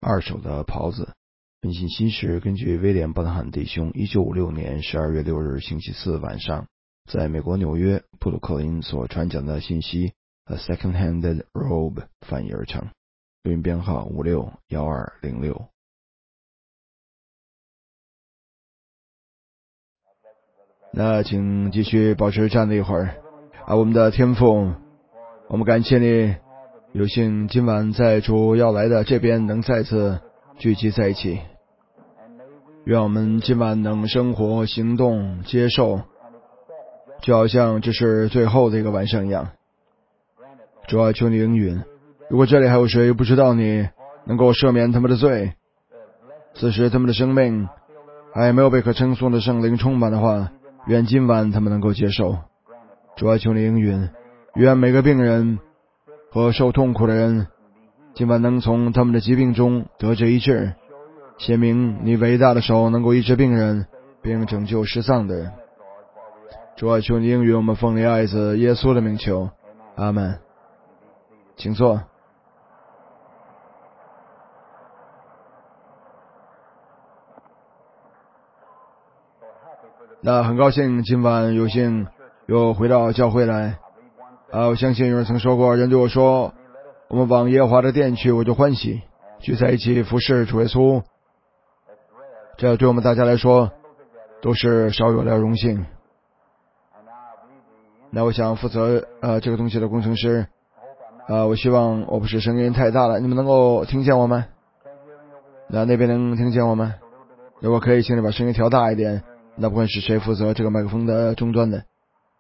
二手的袍子。本信息是根据威廉·伯特汉弟兄1956年12月6日星期四晚上在美国纽约布鲁克林所传讲的信息 A Second-Handed Robe 翻译而成。录音编号561206。那请继续保持站立一会儿。我们的天父，我们感谢你有幸今晚在主要来的这边能再次聚集在一起。愿我们今晚能生活、行动、接受，就好像这是最后的一个晚上一样。主啊，求你应允。如果这里还有谁不知道你能够赦免他们的罪，此时他们的生命还没有被可称颂的圣灵充满的话，愿今晚他们能够接受。主啊，求你应允。愿每个病人和受痛苦的人今晚能从他们的疾病中得着医治，显明你伟大的手能够医治病人并拯救失丧的人。主啊，求你应允我们奉你爱子耶稣的名求，阿们。请坐。那很高兴今晚有幸又回到教会来。我相信有人曾说过，人对我说，我们往耶和华的殿去，我就欢喜，聚在一起服侍主耶稣，这对我们大家来说都是少有的荣幸。那我想负责这个东西的工程师，我希望我不是声音太大了，你们能够听见我吗？那边能听见我吗？如果可以，请你把声音调大一点。那不管是谁负责这个麦克风的终端的。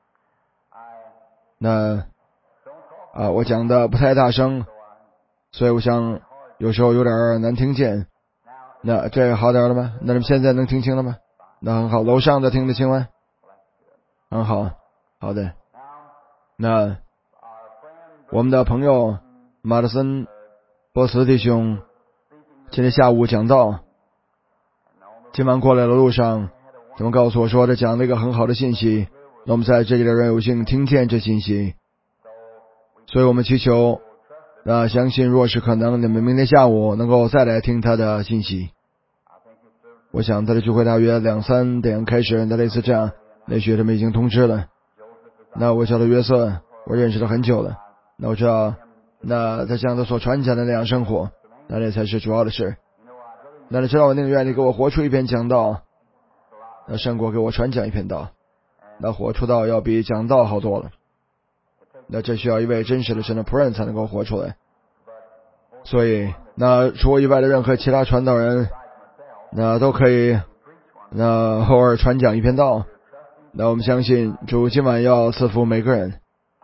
那我讲的不太大声，所以我想有时候有点难听见。那这个好点了吗？那你们现在能听清了吗？那很好。楼上的听得清吗？很好，好的。那我们的朋友马特森波茨弟兄今天下午讲道，今晚过来的路上他们告诉我说，这讲了一个很好的信息，那我们在这里的人有幸听见这信息，所以我们祈求相信若是可能，你们明天下午能够再来听他的信息。我想他的聚会大约2、3点开始，那类似这样，也许他们已经通知了。那我叫他约瑟，我认识他很久了，那我知道他像他所传讲的那样生活，那才是主要的事。那你知道我宁愿你给我活出一篇讲道，那胜过给我传讲一篇道，那活出道要比讲道好多了。那这需要一位真实的神的仆人才能够活出来。所以除我以外的任何其他传道人都可以偶尔传讲一篇道。那我们相信主今晚要赐福每个人。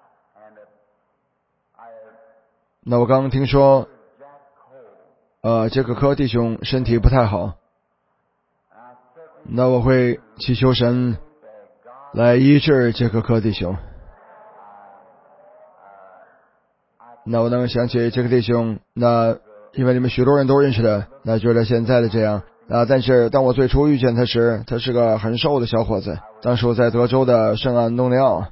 那我刚刚听说杰克科弟兄身体不太好，那我会祈求神来医治杰克科弟兄。那我能想起杰克弟兄，因为你们许多人都认识的，觉得现在的这样但是当我最初遇见他时，他是个很瘦的小伙子。当时我在德州的圣安东尼奥，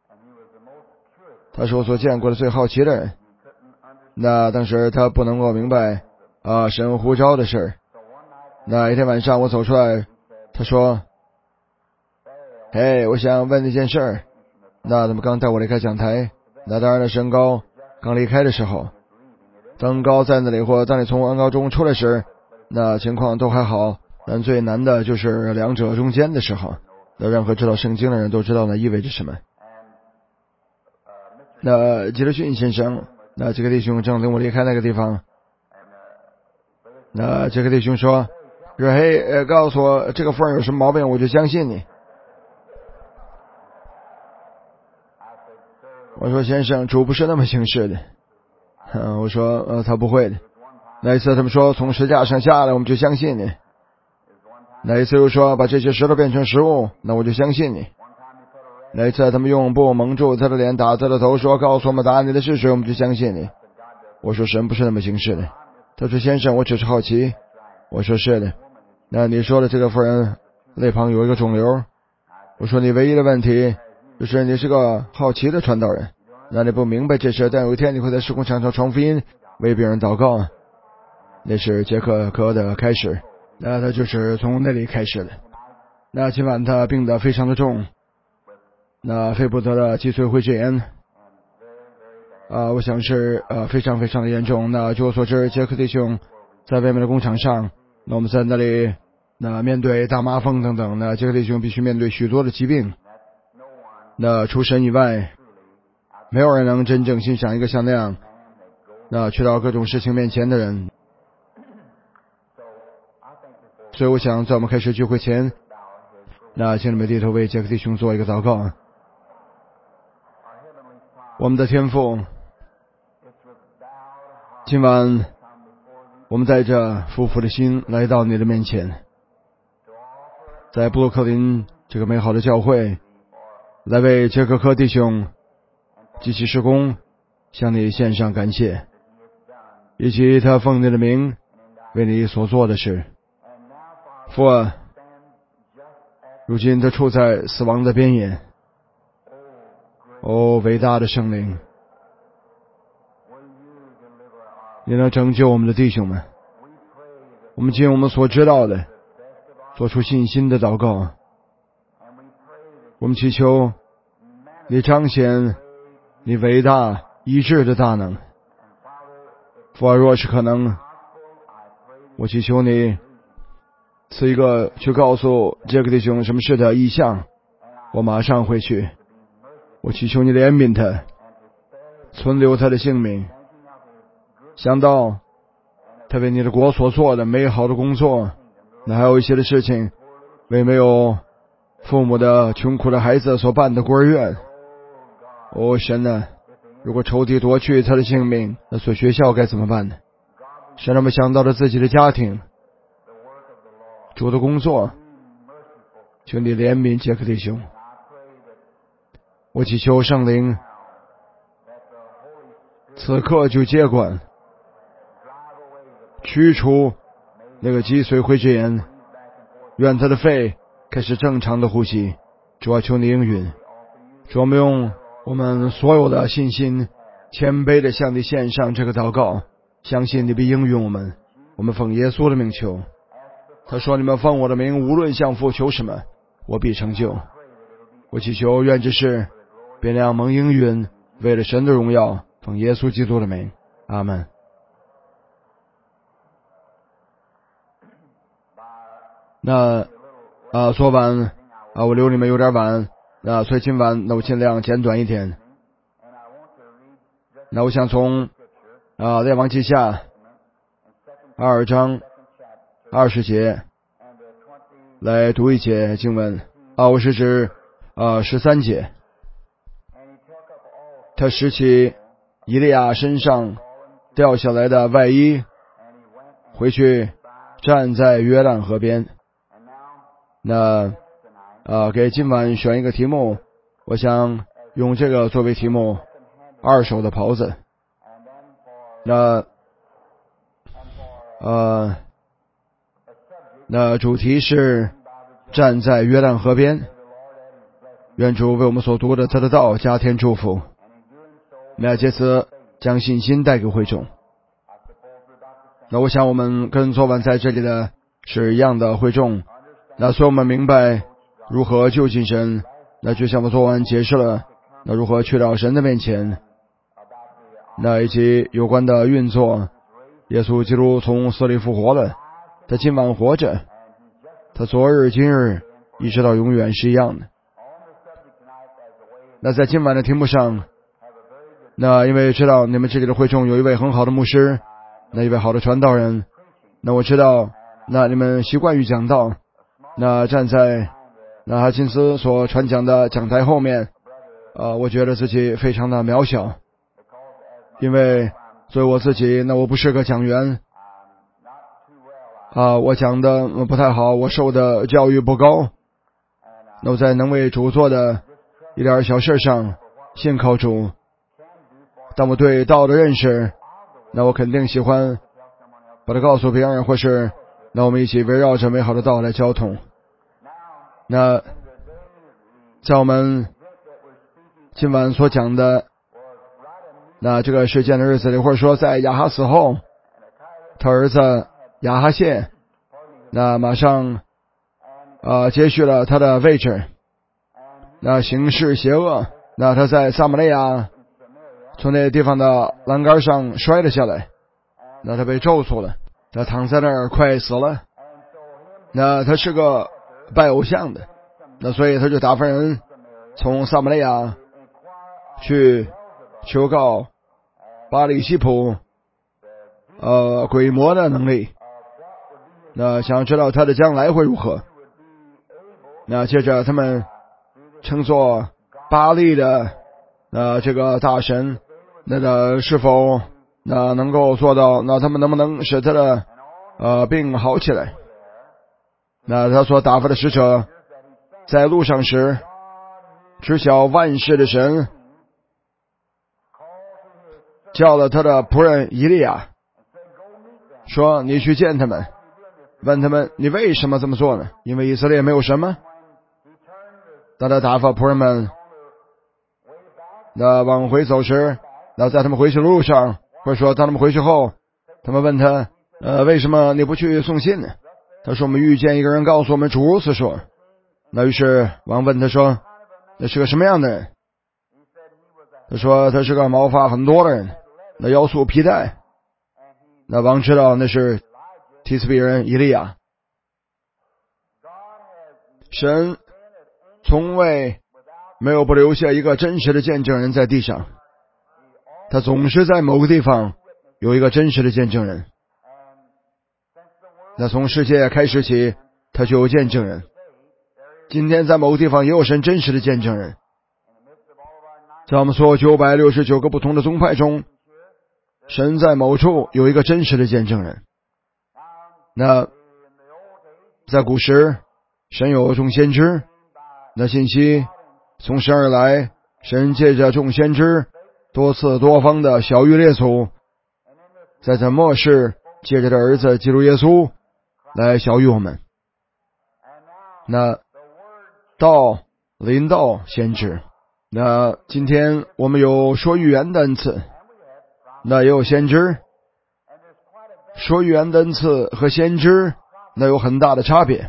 他是我所见过的最好奇的人。当时他不能够明白神呼召的事。一天晚上我走出来，他说，嘿，我想问你件事。他们刚带我离开讲台，当然了，身高刚离开的时候，当高在那里或当你从恩高中出来时，情况都还好，但最难的就是两者中间的时候。任何知道圣经的人都知道那意味着什么。吉德逊先生，这个弟兄正领我离开那个地方。这个弟兄说，嘿，告诉我这个妇人有什么毛病，我就相信你。我说，先生，主不是那么行事的。我说他不会的。那一次他们说从石架上下来，我们就相信你。那一次又说把这些石头变成食物，那我就相信你。那一次他们用布蒙住他的脸，打他的头，说告诉我们答案你的是谁，我们就相信你。我说神不是那么行事的。他说先生，我只是好奇。我说是的。那你说的这个妇人肋旁有一个肿瘤。我说你唯一的问题就是你是个好奇的传道人，那你不明白这事，但有一天你会在施工场上传福音，为别人祷告。 那是杰克科的开始，那他就是从那里开始的。那今晚他病得非常的重，那肺部得了脊髓灰质炎，我想是非常非常的严重。那据我所知，杰克弟兄在外面的工厂上，那我们在那里，那面对大麻风等等，那杰克弟兄必须面对许多的疾病。那除神以外，没有人能真正欣赏一个像那样，那去到各种事情面前的人。所以我想在我们开始聚会前，那请你们低头为杰克弟兄做一个祷告。我们的天父，今晚我们带着夫妇的心来到你的面前，在布鲁克林这个美好的教会，来为杰克科弟兄及其事工向你献上感谢，以及他奉你的名为你所做的事。父啊，如今他处在死亡的边缘。伟大的圣灵，你能拯救我们的弟兄们。我们尽我们所知道的，做出信心的祷告。我们祈求你彰显你伟大医治的大能。父啊，若是可能，我祈求你赐一个去告诉杰克弟兄什么事的意向，我马上回去。我祈求你怜悯他，存留他的性命。想到他为你的国所做的美好的工作，那还有一些的事情，为没有父母的穷苦的孩子所办的孤儿院。神啊，如果仇敌夺去他的性命，那所学校该怎么办呢？神让我们想到了自己的家庭，主的工作，求你怜悯杰克弟兄。我祈求圣灵此刻就接管，驱除那个脊髓灰质炎，愿他的肺开始正常的呼吸。主啊，求你应允。主，我们用我们所有的信心谦卑的向你献上这个祷告，相信你必应允我们。我们奉耶稣的名求。他说，你们奉我的名无论向父求什么，我必成就。我祈求愿这事便让蒙应允，为了神的荣耀，奉耶稣基督的名，阿们。那昨晚我留你们有点晚，那所以今晚我尽量简短一点。那我想从列王记下2章20节来读一节经文我是指13节。他拾起以利亚身上掉下来的外衣，回去站在约旦河边。那给今晚选一个题目，我想用这个作为题目，二手的袍子。那主题是站在约旦河边。愿主为我们所读的他的道加添祝福。那借此将信心带给会众。那我想我们跟昨晚在这里的是一样的会众。那所以我们明白如何就近神，那就像我昨晚解释了，那如何去到神的面前，那以及有关的运作。耶稣基督从死里复活了，他今晚活着，他昨日今日一直到永远是一样的。那在今晚的题目上，那因为知道你们这里的会众有一位很好的牧师，那一位好的传道人，那我知道那你们习惯于讲道，那站在那哈金斯所传讲的讲台后面，我觉得自己非常的渺小，因为作为我自己，那我不是个讲员我讲的不太好，我受的教育不高，那我在能为主做的一点小事上信靠主，但我对道的认识，那我肯定喜欢把它告诉别人，或是那我们一起围绕着美好的道来交通。那在我们今晚所讲的那这个事件的日子里，或者说在亚哈死后， 他儿子亚哈谢那马上接续了他的位置，那行事邪恶，那他在撒玛利亚从那地方的栏杆上摔了下来，那他被咒诅了，他躺在那儿快死了。那他是个拜偶像的，那所以他就打发人从撒玛利亚去求告巴里西普鬼魔的能力，那想知道他的将来会如何。那接着他们称作巴利的这个大神，那是否能够做到，那他们能不能使他的病好起来。那他所打发的使者在路上时，知晓万事的神叫了他的仆人以利亚，说你去见他们，问他们你为什么这么做呢？因为以色列没有神吗？当他打发仆人们往回走时，在他们回去的路上，或者说当他们回去后，他们问他为什么你不去送信呢？他说我们遇见一个人告诉我们主如此说。那于是王问他说那是个什么样的人？他说他是个毛发很多的人，那腰束皮带。那王知道那是提斯比人以利亚。神从未没有不留下一个真实的见证人在地上，他总是在某个地方有一个真实的见证人。那从世界开始起，他就有见证人。今天在某个地方也有神真实的见证人。在我们所有969个不同的宗派中，神在某处有一个真实的见证人。那在古时，神有众先知，那信息从神而来，神借着众先知多次多方的晓谕列祖，在这末世借着他儿子基督耶稣来晓谕我们。那道临到先知，那今天我们有说预言的恩赐，那也有先知。说预言的恩赐和先知那有很大的差别。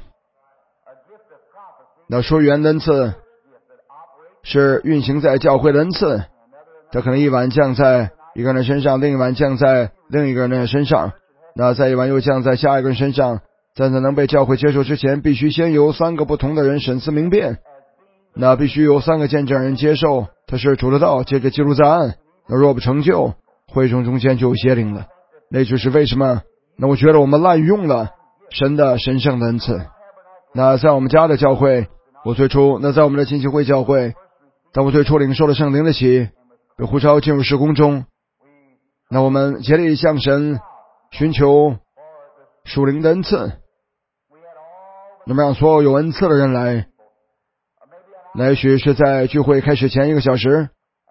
那说预言的恩赐是运行在教会的恩赐，它可能一晚降在一个人身上，另一晚降在另一个人的身上，那再一晚又降在下一个人身上。在那能被教会接受之前，必须先由3个不同的人审思明辨，那必须由3个见证人接受他是主的道，接着记录在案。那若不成就，会众中间就有邪灵了。那就是为什么那我觉得我们滥用了神的神圣的恩赐。那在我们家的教会，我最初在我们的浸信会教会，当我最初领受了圣灵的洗，被呼召进入事工中，那我们竭力向神寻求属灵的恩赐，那么让所有有恩赐的人来，那也许是在聚会开始前1个小时，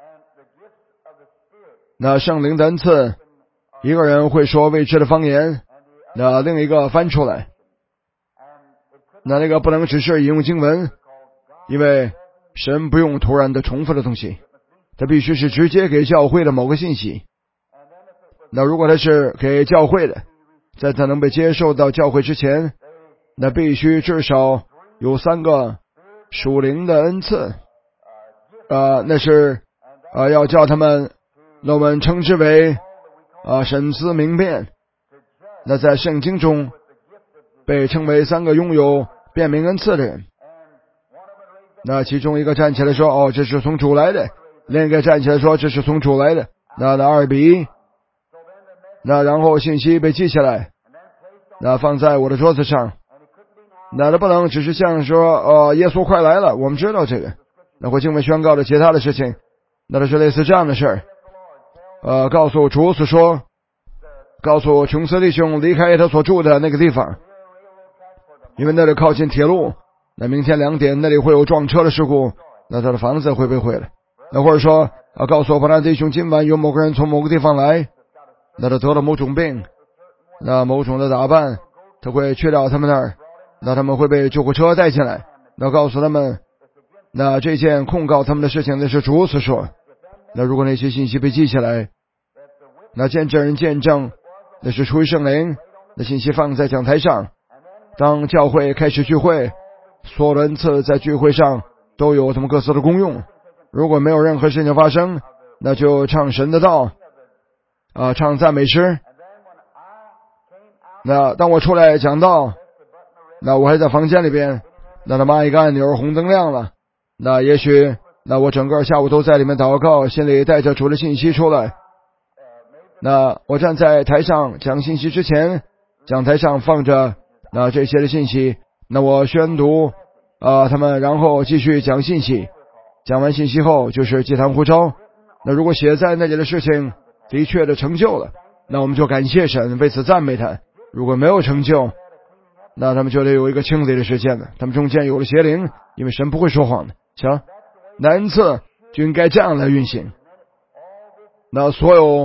那圣灵的恩赐，一个人会说未知的方言，那另一个翻出来，那个不能只是引用经文，因为神不用突然的重复的东西，他必须是直接给教会的某个信息。那如果他是给教会的，在他能被接受到教会之前，那必须至少有3个属灵的恩赐，那是要叫他们，那我们称之为审思明辨。那在圣经中被称为3个拥有辨明恩赐的人。那其中一个站起来说这是从主来的，另一个站起来说这是从主来的，那2比1。那然后信息被记下来，那放在我的桌子上。那他不能只是像说耶稣快来了，我们知道这个，那会经文宣告的其他的事情，那都是类似这样的事儿。告诉主所说，告诉琼斯弟兄离开他所住的那个地方，因为那里靠近铁路，那明天2点那里会有撞车的事故，那他的房子会被毁了。那或者说告诉伯南弟兄今晚有某个人从某个地方来，那他得了某种病，那某种的打扮，他会去到他们那儿，那他们会被救护车带进来，那告诉他们，那这件控告他们的事情那是主所说。那如果那些信息被记下来，那见证人见证那是出于圣灵，那信息放在讲台上。当教会开始聚会，所有的恩赐在聚会上都有他们各自的功用。如果没有任何事情发生，那就唱神的道，唱赞美诗。那当我出来讲道，那我还在房间里边，那他妈一个按钮，红灯亮了，那也许那我整个下午都在里面祷告，心里带着主的信息出来。那我站在台上讲信息之前，讲台上放着那这些的信息，那我宣读他们，然后继续讲信息。讲完信息后就是祭坛呼召。那如果写在那里的事情的确的成就了，那我们就感谢神，为此赞美他。如果没有成就，那他们就得有一个清理的时间了。他们中间有了邪灵，因为神不会说谎的。行，那恩赐就应该这样来运行。那所有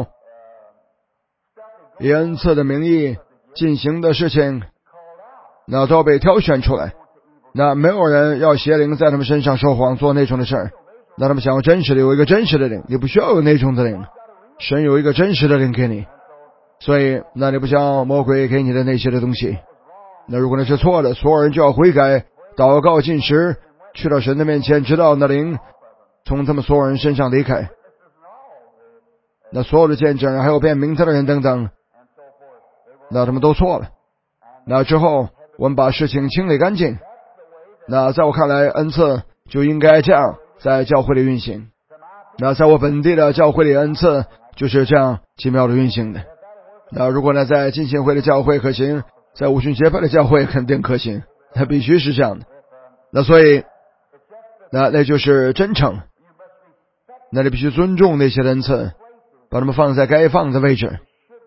以恩赐的名义进行的事情，那都要被挑选出来。那没有人要邪灵在他们身上说谎做那种的事儿。那他们想要真实的，有一个真实的灵，你不需要有那种的灵，神有一个真实的灵给你。所以那你不像魔鬼给你的那些的东西。那如果那是错的，所有人就要悔改，祷告进食，去到神的面前，直到那灵从他们所有人身上离开。那所有的见证还有变名字的人等等，那他们都错了。那之后我们把事情清理干净。那在我看来，恩赐就应该这样在教会里运行。那在我本地的教会里，恩赐就是这样奇妙的运行的。那如果呢在浸信会的教会可行，在五旬节派的教会肯定可行，那必须是这样的。那所以那就是真诚，那你必须尊重那些恩赐，把他们放在该放的位置。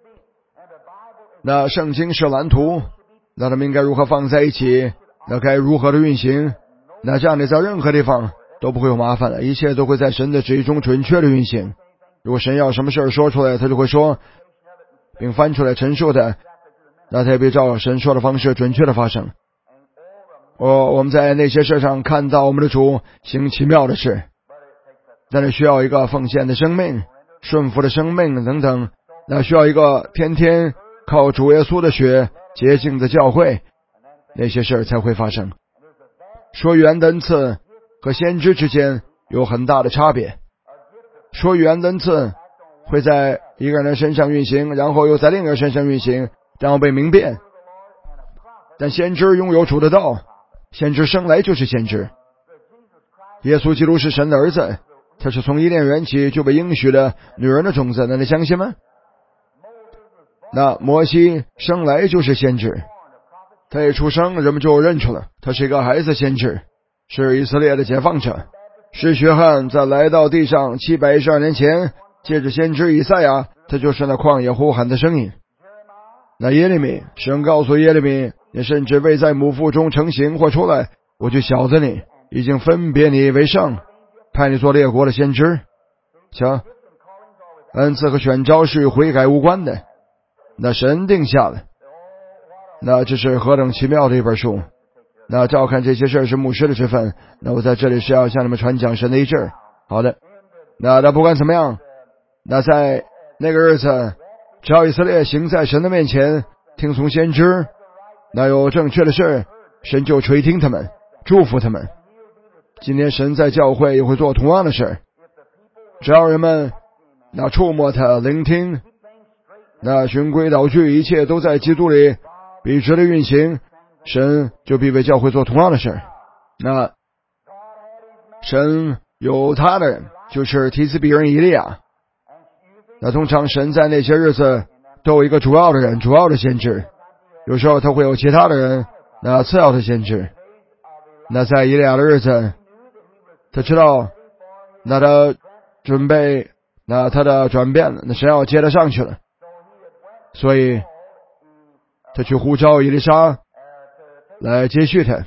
那圣经是蓝图，那他们应该如何放在一起，那该如何的运行，那这样你在任何地方都不会有麻烦的，一切都会在神的旨意中准确的运行。如果神要什么事儿说出来，他就会说，并翻出来陈述的，那他也必照神说的方式准确的发生。我们在那些事上看到我们的主行奇妙的事，但是需要一个奉献的生命，顺服的生命等等，那需要一个天天靠主耶稣的血洁净的教会，那些事才会发生。说预言的恩赐和先知之间有很大的差别。说预言的恩赐会在一个人身上运行，然后又在另一个人身上运行，然后被明辨。但先知拥有主的道，先知生来就是先知。耶稣基督是神的儿子，他是从伊甸园起就被应许的女人的种子，那你相信吗？那摩西生来就是先知，他一出生人们就认出了他是一个孩子先知，是以色列的解放者。是约翰在来到地上712年前，借着先知以赛亚，他就是那旷野呼喊的声音。那耶利米，神告诉耶利米，你甚至未在母腹中成形或出来，我就晓得你，已经分别你为圣，派你做列国的先知。瞧，恩赐和选召是与悔改无关的，那神定下了。那这是何等奇妙的一本书。那照看这些事是牧师的职分，那我在这里是要向你们传讲神的意志。好的，那不管怎么样，那在那个日子，只要以色列行在神的面前，听从先知，那有正确的事，神就垂听他们，祝福他们。今天神在教会也会做同样的事，只要人们那触摸他，聆听，那循规蹈矩，一切都在基督里笔直的运行，神就必为教会做同样的事。那神有他的人，就是提斯比人以利亚。那通常神在那些日子都有一个主要的人，主要的先知，有时候他会有其他的人，那次要的先知。那在以利亚的日子，他知道那他准备那他的转变了，那神要接他上去了，所以他去呼召以利沙来接续他。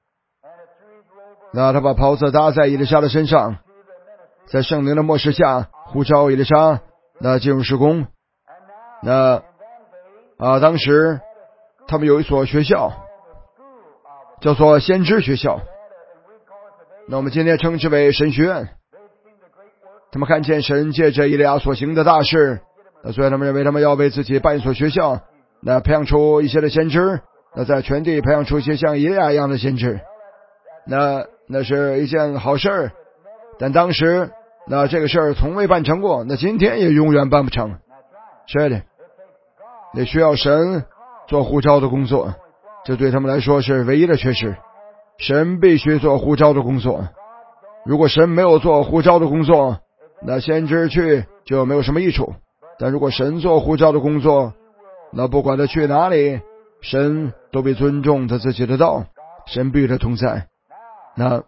那他把袍子搭在以利沙的身上，在圣灵的默示下呼召以利沙那进入事工。那当时他们有一所学校叫做先知学校，那我们今天称之为神学院。他们看见神借着以利亚所行的大事， 所以他们认为他们要为自己办一所学校，培养出一些的先知，在全地培养出一些像以利亚一样的先知，那是一件好事，但当时这个事儿从未办成过，今天也永远办不成。是的，得需要神做呼召的工作，这对他们来说是唯一的缺失。神必须做呼召的工作，如果神没有做呼召的工作，那先知去就没有什么益处。但如果神做呼召的工作，那不管他去哪里，神都必尊重他自己的道，神必与他同在。那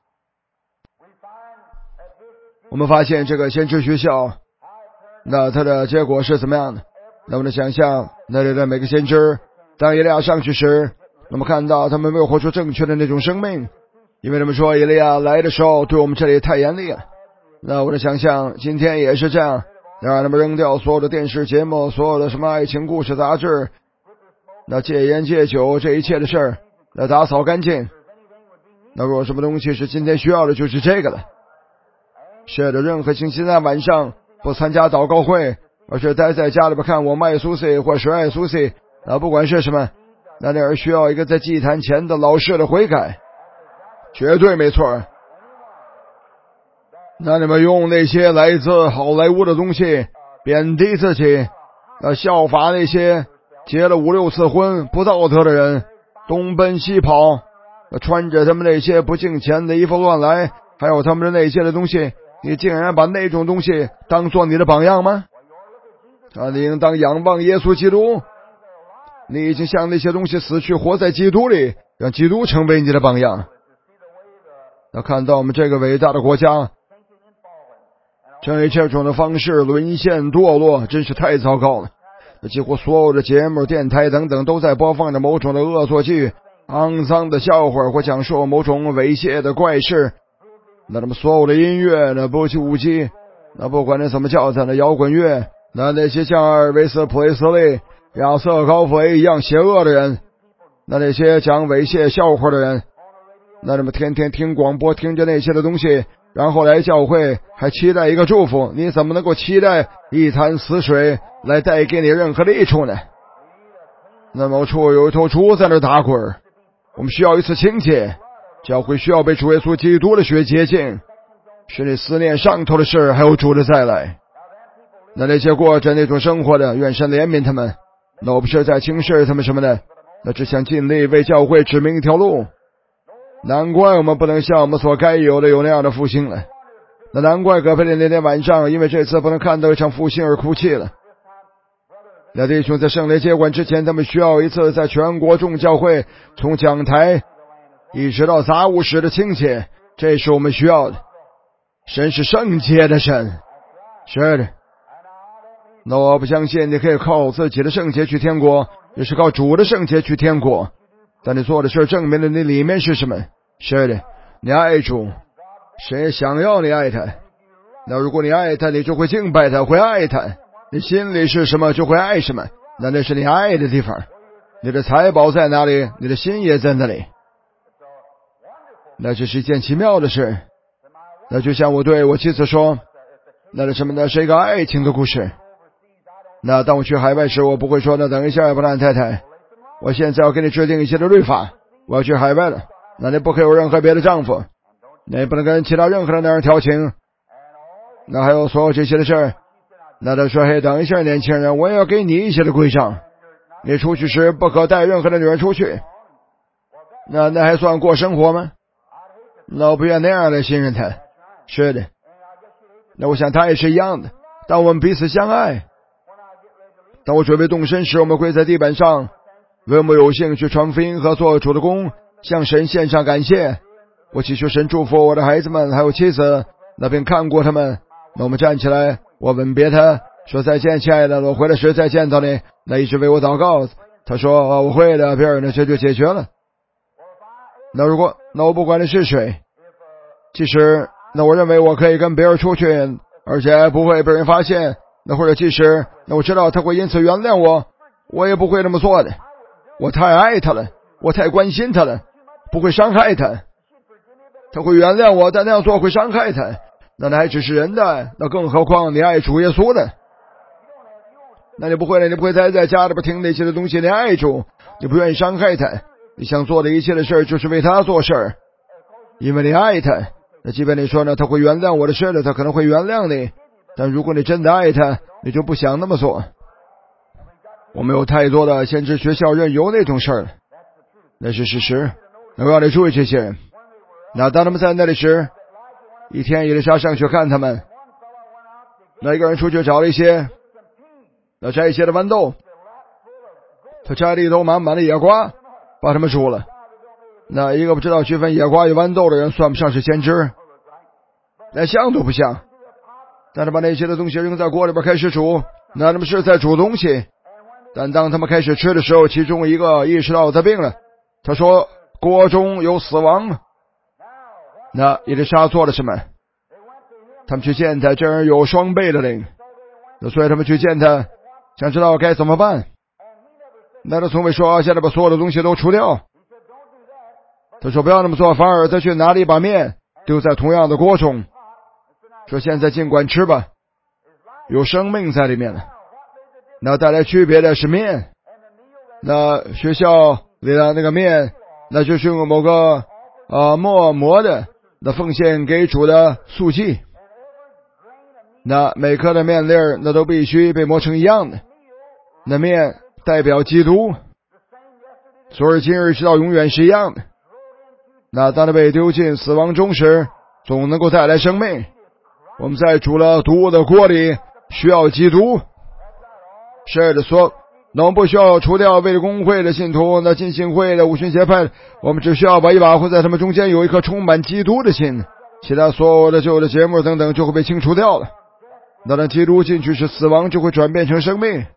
我们发现这个先知学校，它的结果是怎么样的？那我们想象那里的每个先知，当以利亚上去时，那么看到他们没有活出正确的那种生命，因为他们说以利亚来的时候对我们这里太严厉了。那我的想象今天也是这样，让他们扔掉所有的电视节目，所有的什么爱情故事杂志，戒烟戒酒这一切的事儿，打扫干净。如果什么东西是今天需要的，就是这个了。是的，任何星期三晚上不参加祷告会，而是待在家里边看我卖苏西或是爱苏西，不管是什么，那是需要一个在祭坛前的老式的悔改，绝对没错。那你们用那些来自好莱坞的东西贬低自己，效法那些结了5、6次婚不道德的人，东奔西跑，穿着他们那些不敬虔的衣服乱来，还有他们的那些的东西，你竟然把那种东西当做你的榜样吗？你应当仰望耶稣基督，你已经向那些东西死去，活在基督里，让基督成为你的榜样。看到我们这个伟大的国家正以这种的方式沦陷堕落，真是太糟糕了。几乎所有的节目、电台等等都在播放着某种的恶作剧、肮脏的笑话，或讲述某种猥亵的怪事。那么所有的音乐呢，不去舞姬，不管那怎么叫它的摇滚乐，那些像阿尔维斯·普雷斯利、亚瑟·高弗雷一样邪恶的人，那些讲猥亵笑话的人，那么天天听广播，听着那些的东西，然后来教会还期待一个祝福，你怎么能够期待一潭死水来带给你任何的益处呢？那么处有一头猪在那打滚，我们需要一次清洁，教会需要被主耶稣基督的血洁净，使你思念上头的事，还有主的再来。那些过着那种生活的，愿神怜悯他们，我不是在轻视他们什么的，只想尽力为教会指明一条路。难怪我们不能像我们所该有的有那样的复兴了。难怪葛培理那天晚上因为这次不能看到一场复兴而哭泣了。弟兄在圣灵接管之前，他们需要一次在全国众教会从讲台一直到杂物室的清洁，这是我们需要的。神是圣洁的神，是的。我不相信你可以靠自己的圣洁去天国，也是靠主的圣洁去天国。但你做的事证明了你里面是什么。是的，你爱主，神也想要你爱他。如果你爱他，你就会敬拜他，会爱他。你心里是什么就会爱什么，那是你爱的地方。你的财宝在哪里，你的心也在那里。这是一件奇妙的事。就像我对我妻子说，是什么呢？是一个爱情的故事。当我去海外时，我不会说等一下，布兰太太，我现在要给你制定一些的律法，我要去海外了，你不可以有任何别的丈夫，你也不能跟其他任何的男人调情，还有所有这些的事儿。他说，嘿，等一下年轻人，我也要给你一些的规章，你出去时不可带任何的女人出去。那还算过生活吗？我不愿那样来信任他。是的，我想他也是一样的。当我们彼此相爱，当我准备动身时，我们跪在地板上，为我们有幸去传福音和做主的工，向神献上感谢。我祈求神祝福我的孩子们还有妻子，并看过他们。我们站起来，我吻别他，说再见亲爱的，我回来时再见到你。一直为我祷告。他说我会的，比尔这就解决了。如果我不管你是谁，其实我认为我可以跟别人出去，而且不会被人发现。或者即使我知道他会因此原谅我，我也不会这么做的。我太爱他了，我太关心他了，不会伤害他。他会原谅我，但那样做会伤害他。那还只是人的，更何况你爱主耶稣的。 那你不会了，你不会待在家里边听那些的东西，你爱主，你不愿意伤害他，你想做的一切的事就是为他做事，因为你爱他。那即便你说呢，他会原谅我的事的，他可能会原谅你，但如果你真的爱他，你就不想那么做。我们有太多的先知学校任由那种事儿，那是事实。那我要你注意这些人。那当他们在那里时，一天以利沙上去看他们，那一个人出去找了一些，那摘一些的豌豆，他摘了一兜满满的野瓜，把他们煮了。那一个不知道区分野瓜与豌豆的人，算不上是先知，连像都不像。但他把那些的东西扔在锅里边开始煮，那他们是在煮东西。但当他们开始吃的时候，其中一个意识到他病了，他说锅中有死亡。那以利沙做了什么？他们去见他，这人有双倍的灵，所以他们去见他，想知道该怎么办。那他从未说现在把所有的东西都除掉，他说不要那么做，反而再去拿了一把面丢在同样的锅中，说现在尽管吃吧，有生命在里面了。那带来区别的是面，那学校里的那个面，那就是用某个磨的，那奉献给主的素祭。那每颗的面粒儿，那都必须被磨成一样的。那面代表基督，昨日今日直到永远是一样的。那当它被丢进死亡中时，总能够带来生命。我们在煮了毒的锅里需要基督。是的，说那我们不需要除掉卫理公会的信徒，那浸信会的五旬节派，我们只需要把一把会在他们中间有一颗充满基督的心，其他所有的旧的节目等等就会被清除掉了。那让基督进去是死亡，就会转变成生命。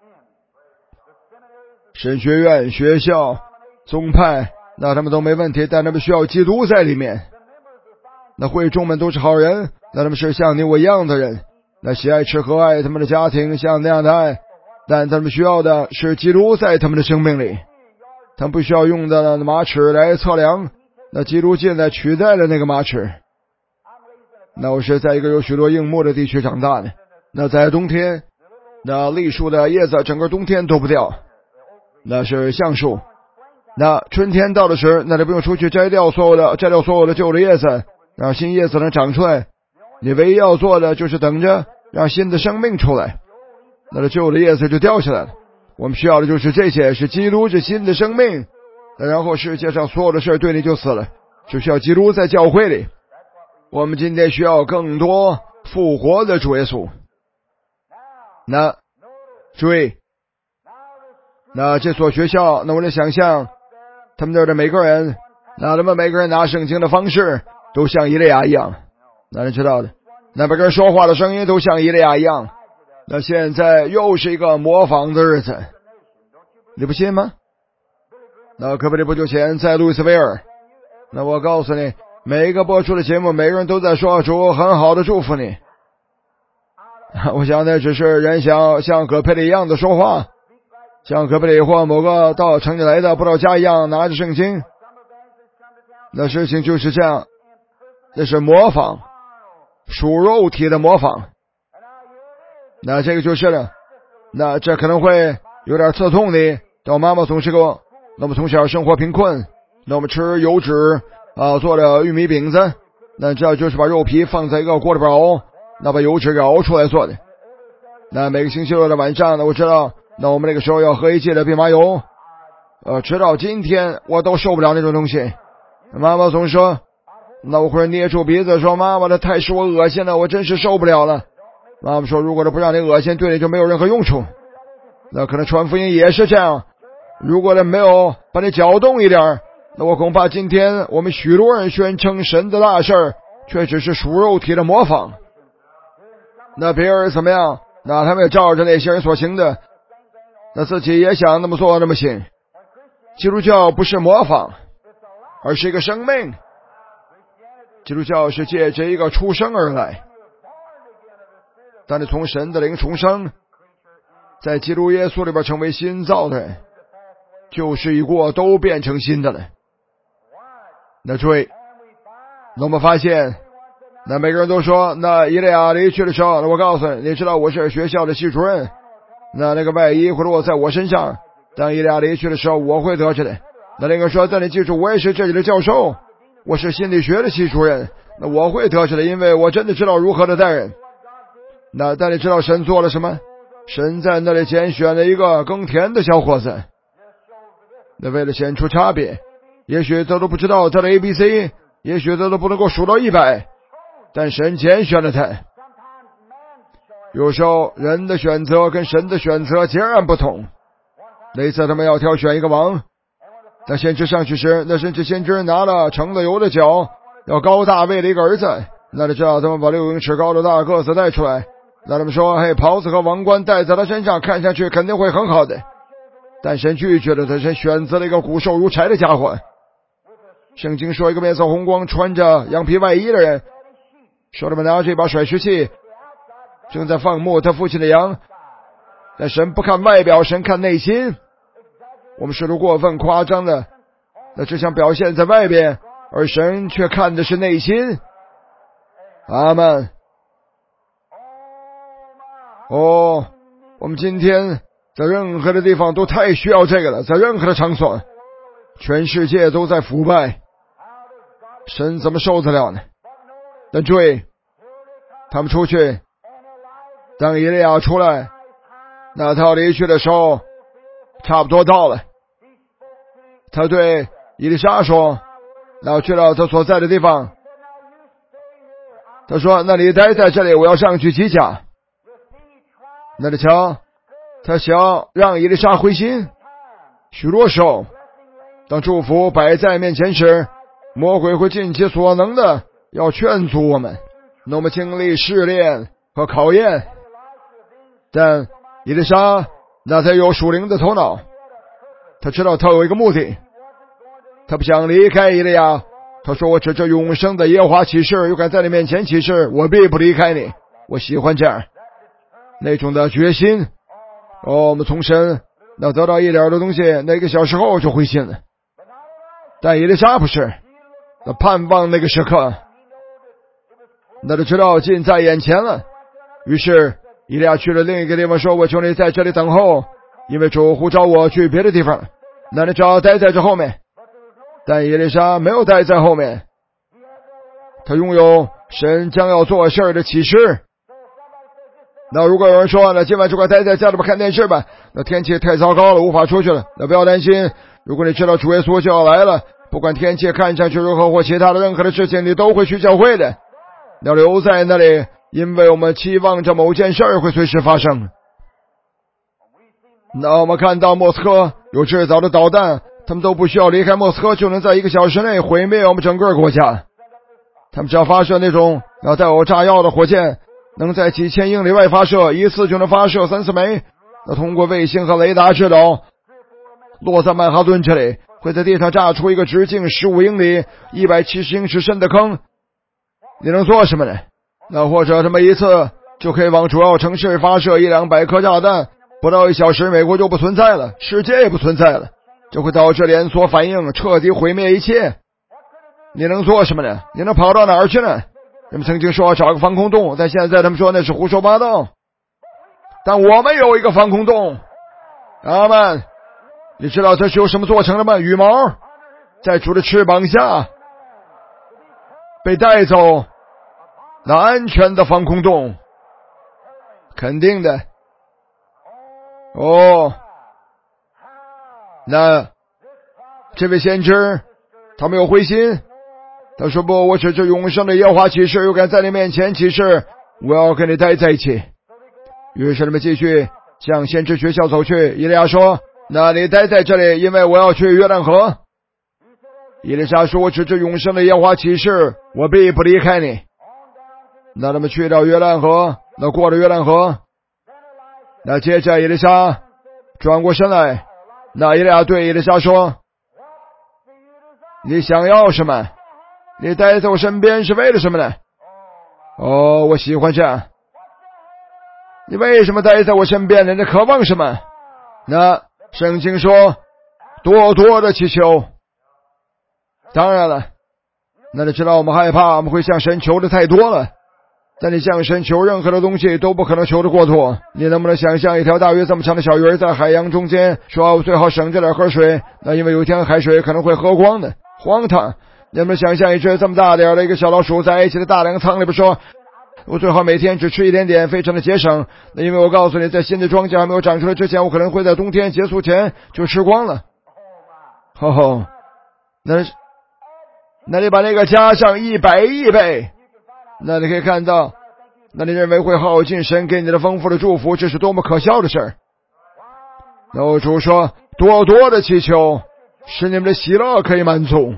神学院、学校、宗派，那他们都没问题，但他们需要基督在里面。那会众们都是好人，那他们是像你我一样的人，那喜爱吃喝爱他们的家庭，像那样的爱，但他们需要的是基督在他们的生命里。他们不需要用的马尺来测量，那基督现在取代了那个马尺。那我是在一个有许多硬木的地区长大的，那在冬天，那栗树的叶子整个冬天都不掉，那是橡树。那春天到的时，那你不用出去摘掉所有的旧的叶子，让新叶子能长出来。你唯一要做的就是等着让新的生命出来，那旧的叶子就掉下来了。我们需要的就是这些，是基督是新的生命。然后世界上所有的事对你就死了，就需要基督在教会里。我们今天需要更多复活的主耶稣。那注意，那这所学校，那我能想象他们那儿的每个人，那他们每个人拿圣经的方式都像以利亚一样，那你知道的，那每个人说话的声音都像以利亚一样。那现在又是一个模仿的日子，你不信吗？那可不得不久前在路易斯维尔，那我告诉你，每一个播出的节目，每个人都在说主很好的祝福你。我想那只是人想像葛佩里一样的说话，像葛佩里或某个到城里来的布道家一样拿着圣经。那事情就是这样，那是模仿，属肉体的模仿。那这个就是了，那这可能会有点刺痛你。但我妈妈总是跟我，那么从小生活贫困，那我们吃油脂做的玉米饼子，那这就是把肉皮放在一个锅里边熬，那把油脂给熬出来做的。那每个星期六的晚上呢，我知道，那我们那个时候要喝一剂的蓖麻油，直到今天我都受不了那种东西。妈妈总说，那我会捏住鼻子说，妈妈，这太使我恶心了，我真是受不了了。妈妈说，如果这不让你恶心，对你就没有任何用处。那可能传福音也是这样，如果这没有把你搅动一点，那我恐怕今天我们许多人宣称神的大事，却只是属肉体的模仿。那别人怎么样，那他们也照着那些人所行的，那自己也想那么做那么行。基督教不是模仿，而是一个生命。基督教是借着一个出生而来。当你从神的灵重生，在基督耶稣里边成为新造的人，旧事已过，都变成新的了。那注意，那我们发现，那每个人都说，那以利亚离去的时候，那我告诉你，你知道我是学校的系主任， 那个外衣会落在我身上，当以利亚离去的时候我会得着的。那另一个说，但你记住，我也是这里的教授，我是心理学的系主任，那我会得着的，因为我真的知道如何的待人。那但你知道神做了什么？神在那里拣选了一个耕田的小伙子，那为了显出差别，也许他都不知道他的 ABC， 也许他都不能够数到100，但神拣选了他。有时候人的选择跟神的选择截然不同。那一次他们要挑选一个王，当先知上去时，那甚至先知拿了盛了油的脚，要高大卫的一个儿子，那就知道他们把6英尺高的大个子带出来，那他们说，嘿，袍子和王冠戴在他身上，看上去肯定会很好的。但神拒绝了他，神选择了一个骨瘦如柴的家伙。圣经说，一个面色红光穿着羊皮外衣的人，手里面拿着一把甩石器，正在放牧他父亲的羊。但神不看外表，神看内心。我们试图过分夸张的，那只想表现在外边，而神却看的是内心。阿们。我们今天在任何的地方都太需要这个了，在任何的场所，全世界都在腐败，神怎么受得了呢？但注意，他们出去，当以利亚出来，那他要离去的时候差不多到了。他对以利沙说，那去到他所在的地方，他说，那你待在这里，我要上去击甲。那你瞧，他想让以利沙灰心。许多时候，当祝福摆在面前时，魔鬼会尽其所能的要劝阻我们，那我们经历试炼和考验。但以利沙那他有属灵的头脑，他知道他有一个目的，他不想离开以利亚。他说，我指着永生的耶和华起誓，又敢在你面前起誓，我必不离开你。我喜欢这样那种的决心。我们从神那得到一点的东西，那个小时候就灰心了。但以利沙不是，那盼望那个时刻，那就知道近在眼前了。于是以利亚去了另一个地方，说，我求你在这里等候，因为主呼召我去别的地方，那你只要待在这后面。但以利沙没有待在后面，他拥有神将要做事的启示。那如果有人说，那今晚就快待在家里边看电视吧，那天气太糟糕了，无法出去了，那不要担心，如果你知道主耶稣就要来了，不管天气看上去如何或其他的任何的事情，你都会去教会的，要留在那里，因为我们期望着某件事会随时发生。那我们看到莫斯科有制造的导弹，他们都不需要离开莫斯科就能在1个小时内毁灭我们整个国家。他们只要发射那种带有炸药的火箭，能在几千英里外发射，一次就能发射3-4枚。那通过卫星和雷达知道，落在曼哈顿这里，会在地上炸出一个直径15英里、170英尺深的坑。你能做什么呢？那或者这么一次就可以往主要城市发射100-200颗炸弹，不到1小时，美国就不存在了，世界也不存在了，这会导致连锁反应，彻底毁灭一切。你能做什么呢？你能跑到哪儿去呢？人们曾经说找个防空洞，但现在他们说那是胡说八道。但我们有一个防空洞。阿们。你知道这是由什么做成的吗？羽毛在主的翅膀下被带走，那安全的防空洞，肯定的。那这位先知他没有灰心，他说，不，我指着永生的耶和华起誓，又敢在你面前起誓，我要跟你待在一起。于是他们继续向先知学校走去。以利亚说，那你待在这里，因为我要去约旦河。以利沙说，我指着永生的耶和华起誓，我必不离开你。那他们去到约旦河，那过了约旦河，那接着以利沙转过身来，那以利亚对以利沙说，你想要什么？你待在我身边是为了什么呢？我喜欢这样。你为什么待在我身边呢？你渴望什么？那圣经说，多多的祈求。当然了，那你知道我们害怕，我们会向神求的太多了。 在你向神求任何的东西都不可能求得过多。你能不能想象一条大约这么长的小鱼在海洋中间说我最好省着点喝水，那因为有一天海水可能会喝光的，荒唐。你能不能想象一只这么大点的一个小老鼠在埃及的大粮仓里边说我最好每天只吃一点点，非常的节省，那因为我告诉你在新的庄稼还没有长出来之前，我可能会在冬天结束前就吃光了。吼吼，那你把那个加上100亿倍，那你可以看到，那你认为会耗尽神给你的丰富的祝福，这是多么可笑的事儿。那我主说多多的祈求使你们的喜乐可以满足。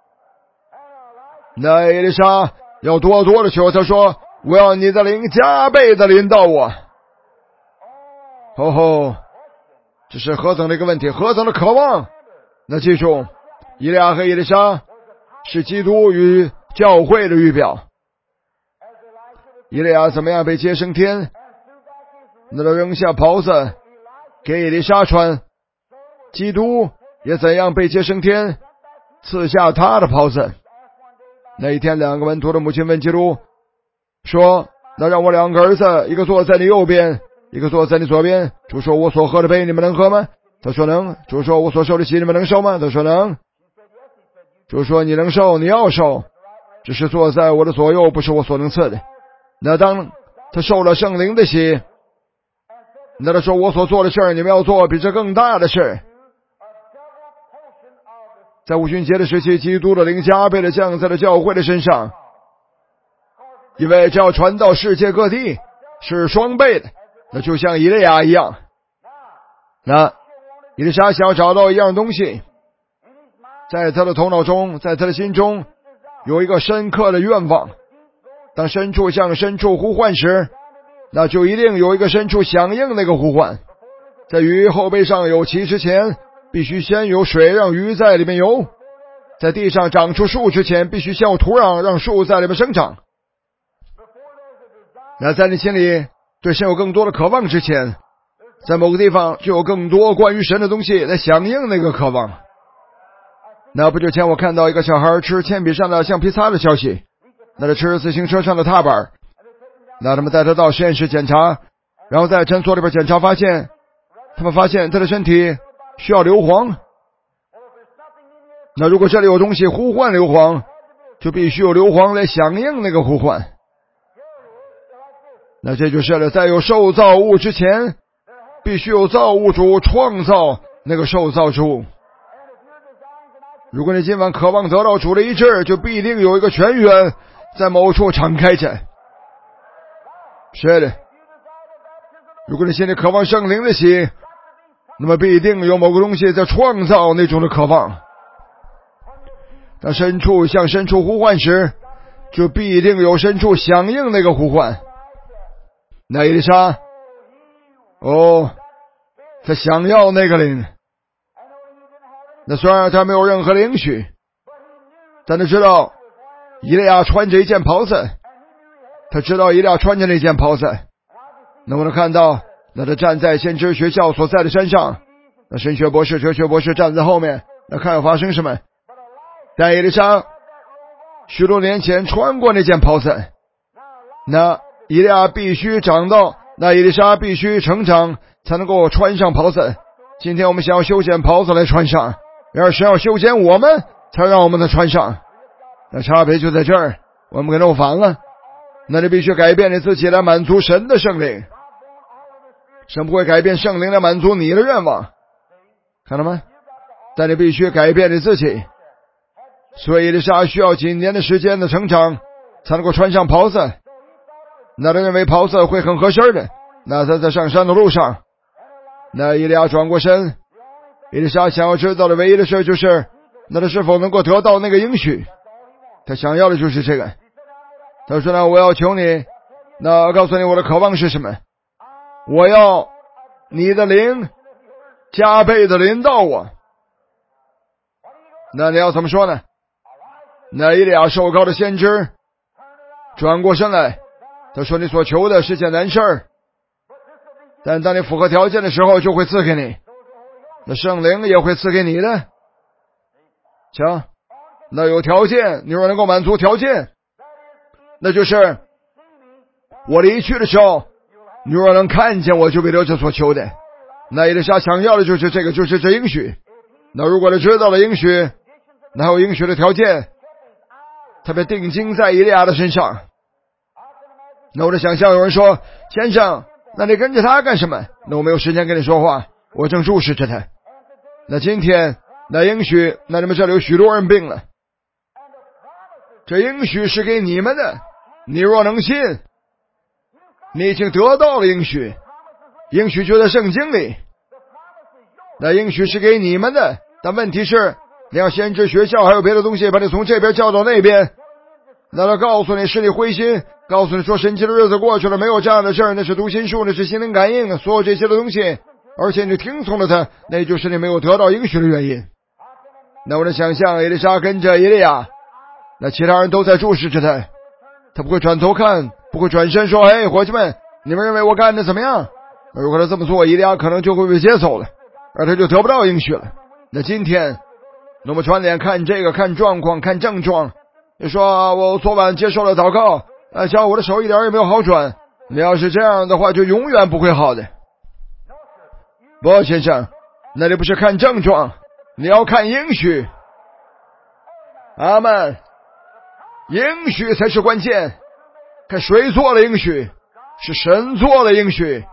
那以利沙要多多的求，他说我要你的灵加倍的临到我。吼吼，这是何等的一个问题，何等的渴望。那记住，以利亚和以利沙是基督与教会的预表。以利亚怎么样被接升天，那他扔下袍子给以利沙穿，基督也怎样被接升天，赐下他的袍子。那一天两个门徒的母亲问基督说，那让我2个儿子，一个坐在你右边，一个坐在你左边。主说我所喝的杯你们能喝吗？他说能。主说我所受的洗你们能受吗？他说能。主说你能受，你要受，只是坐在我的左右不是我所能赐的。那当他受了圣灵的洗，那他说我所做的事儿你们要做比这更大的事。在五旬节的时期，基督的灵加倍的降在了教会的身上，因为这要传到世界各地是双倍的，那就像以利亚一样。那以利沙想要找到一样东西，在他的头脑中，在他的心中有一个深刻的愿望，当深处向深处呼唤时，那就一定有一个深处响应那个呼唤。在鱼后背上有鳍之前，必须先有水让鱼在里面游。在地上长出树之前，必须先有土壤让树在里面生长。那在你心里对神有更多的渴望之前，在某个地方就有更多关于神的东西来响应那个渴望。那不久前我看到一个小孩吃铅笔上的橡皮擦的消息，那是吃自行车上的踏板。那他们带他到实验室检查，然后在诊所里边检查他们发现他的身体需要硫磺。那如果这里有东西呼唤硫磺，就必须有硫磺来响应那个呼唤。那这就是了，在有受造物之前，必须有造物主创造那个受造之物。如果你今晚渴望得到主的医治，就必定有一个泉源在某处敞开着。是的，如果你心里渴望圣灵的洗，那么必定有某个东西在创造那种的渴望。当深处向深处呼唤时，就必定有深处响应那个呼唤。那以利沙，他想要那个灵。那虽然他没有任何的应许，但他知道以利亚穿着一件袍子，他知道以利亚穿着那件袍子。能不能看到，那他站在先知学校所在的山上，那神学博士、哲学博士站在后面，那看要发生什么。但以利沙许多年前穿过那件袍子，那以利亚必须长到，那以利沙必须成长才能够穿上袍子。今天我们想要修剪袍子来穿上，然而神要修剪我们才让我们的穿上。那差别就在这儿，我们给弄反了。那你必须改变你自己来满足神的圣灵，神不会改变圣灵来满足你的愿望，看到吗？但你必须改变你自己。所以以利沙需要几年的时间的成长才能够穿上袍子。那他认为袍子会很合身的，那他在上山的路上，那以利亚转过身，以利沙想要知道的唯一的事就是，那他是否能够得到那个应许。他想要的就是这个。他说呢，我要求你，那告诉你我的渴望是什么，我要你的灵加倍的临到我。那你要怎么说呢？那以利亚受膏的先知转过身来，他说你所求的是件难事儿，但当你符合条件的时候就会赐给你，那圣灵也会赐给你的。瞧，那有条件，你若能够满足条件，那就是我离去的时候，你若能看见我，就必得这所求的。那以利沙想要的就是这个，就是这应许。那如果他知道了应许，那还有应许的条件，他被定睛在以利亚的身上。那我就想象有人说，先生，那你跟着他干什么？那我没有时间跟你说话，我正注视着他。那今天那应许，那你们这里有许多人病了，这应许是给你们的，你若能信，你已经得到了应许，应许就在圣经里，那应许是给你们的。但问题是，你要先知学校还有别的东西把你从这边叫到那边，那他告诉你使你灰心，告诉你说神奇的日子过去了，没有这样的事儿，那是读心术，那是心灵感应，所有这些的东西，而且你听从了他，那就是你没有得到应许的原因。那我的想象，以利沙跟着以利亚，那其他人都在注视着他，他不会转头看，不会转身说，哎，伙计们，你们认为我干的怎么样？如果他这么做，以利亚可能就会被接走了，而他就得不到应许了。那今天我们传脸看这个，看状况，看症状。你说我昨晚接受了祷告，像我的手一点也没有好转，你要是这样的话就永远不会好的。不，先生，那里不是看症状，你要看应许。阿们，应许才是关键。看谁做了应许，是神做了应许，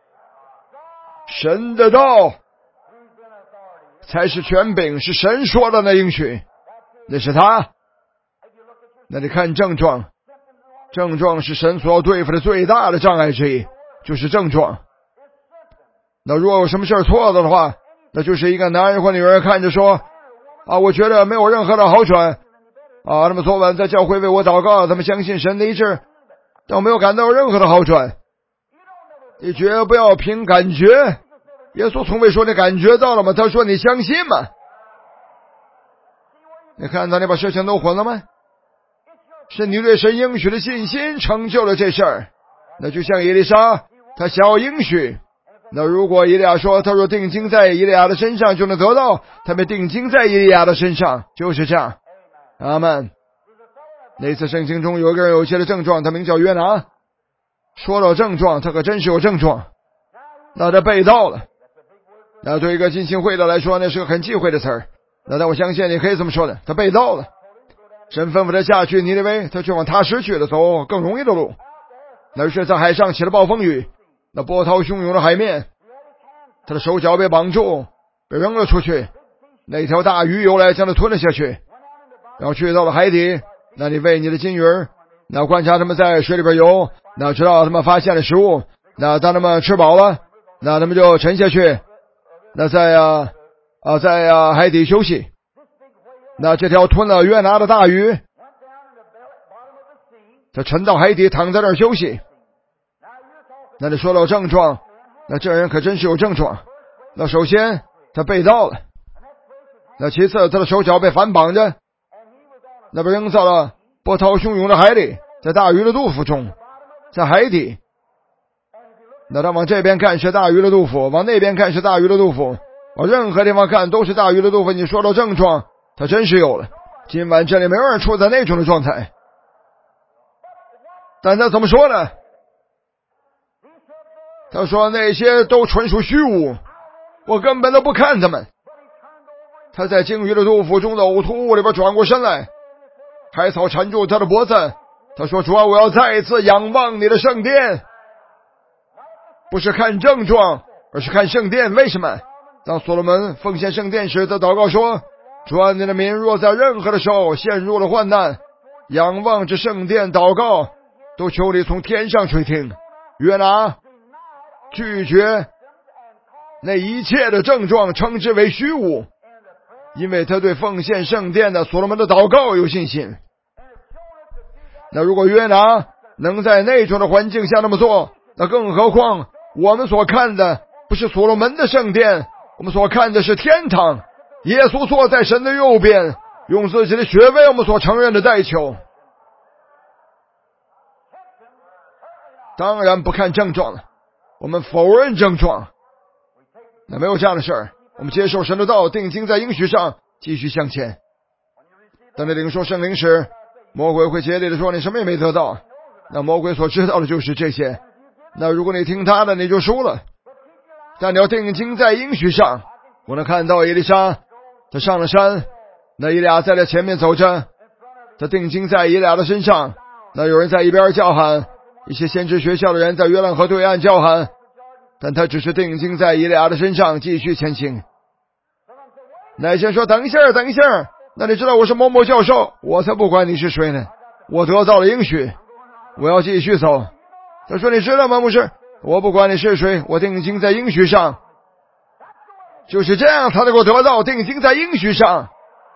神的道才是权柄，是神说的那应许，那是他。那你看症状，症状是神所要对付的最大的障碍之一，就是症状。那如果有什么事错了的话，那就是一个男人或女人看着说，我觉得没有任何的好转，他们昨晚在教会为我祷告，他们相信神的医治，但我没有感到任何的好转。你绝不要凭感觉，耶稣从未说你感觉到了吗？他说你相信吗？你看到你把事情都混了吗？是你对神应许的信心成就了这事儿。那就像以利沙，他想要应许，那如果以利亚说，他若定睛在以利亚的身上就能得到，他被定睛在以利亚的身上，就是这样。阿们。那次圣经中有一个人有一些的症状，他名叫约拿。说到症状，他可真是有症状，那他被盗了。那对一个浸信会的来说，那是个很忌讳的词儿。但我相信你可以这么说的，他被盗了。神吩咐他下去尼尼微，他却往他失去了，走更容易的路。那是在海上起了暴风雨，那波涛汹涌的海面，他的手脚被绑住，被扔了出去。那条大鱼游来将他吞了下去，然后去到了海底。那你喂你的金鱼儿，那观察他们在水里边游，那直到他们发现了食物，那当他们吃饱了，那他们就沉下去，那在海底休息。那这条吞了约拿的大鱼，他沉到海底，躺在那儿休息。那你说到症状，那这人可真是有症状。那首先他被盗了，那其次他的手脚被反绑着，那被扔到了波涛汹涌的海里，在大鱼的肚腹中，在海底。那他往这边看是大鱼的肚腹，往那边看是大鱼的肚腹，往任何地方看都是大鱼的肚腹。你说到症状，他真是有了。今晚这里没有人处在那种的状态，但他怎么说呢？他说那些都纯属虚无，我根本都不看他们。他在鲸鱼的肚腹中的呕吐物里边转过身来，海草缠住他的脖子。他说，主啊，我要再一次仰望你的圣殿。不是看症状，而是看圣殿。为什么？当所罗门奉献圣殿时，他祷告说，主啊，你的民若在任何的时候陷入了患难，仰望着圣殿祷告，都求你从天上垂听。约拿拒绝那一切的症状，称之为虚无，因为他对奉献圣殿的所罗门的祷告有信心。那如果约拿能在那种的环境下那么做，那更何况我们所看的不是所罗门的圣殿，我们所看的是天堂，耶稣坐在神的右边，用自己的血为我们所承认的代求。当然不看症状了，我们否认症状，那没有这样的事儿。我们接受神的道，定睛在应许上，继续向前。当你领受圣灵时，魔鬼会竭力的说，你什么也没得到， 那魔鬼所知道的就是这些。那如果你听他的，你就输了。但你要定睛在应许上。我能看到以利沙，他上了山，那以利亚在他前面走着，他定睛在以利亚的身上。那有人在一边叫喊，一些先知学校的人在约旦河对岸叫喊，但他只是定睛在以利亚的身上，继续前行。那些说等一下，那你知道我是某某教授，我才不管你是谁呢，我得到了应许，我要继续走。他说你知道吗，牧师，我不管你是谁，我定睛在应许上。就是这样，他能够得到定睛在应许上。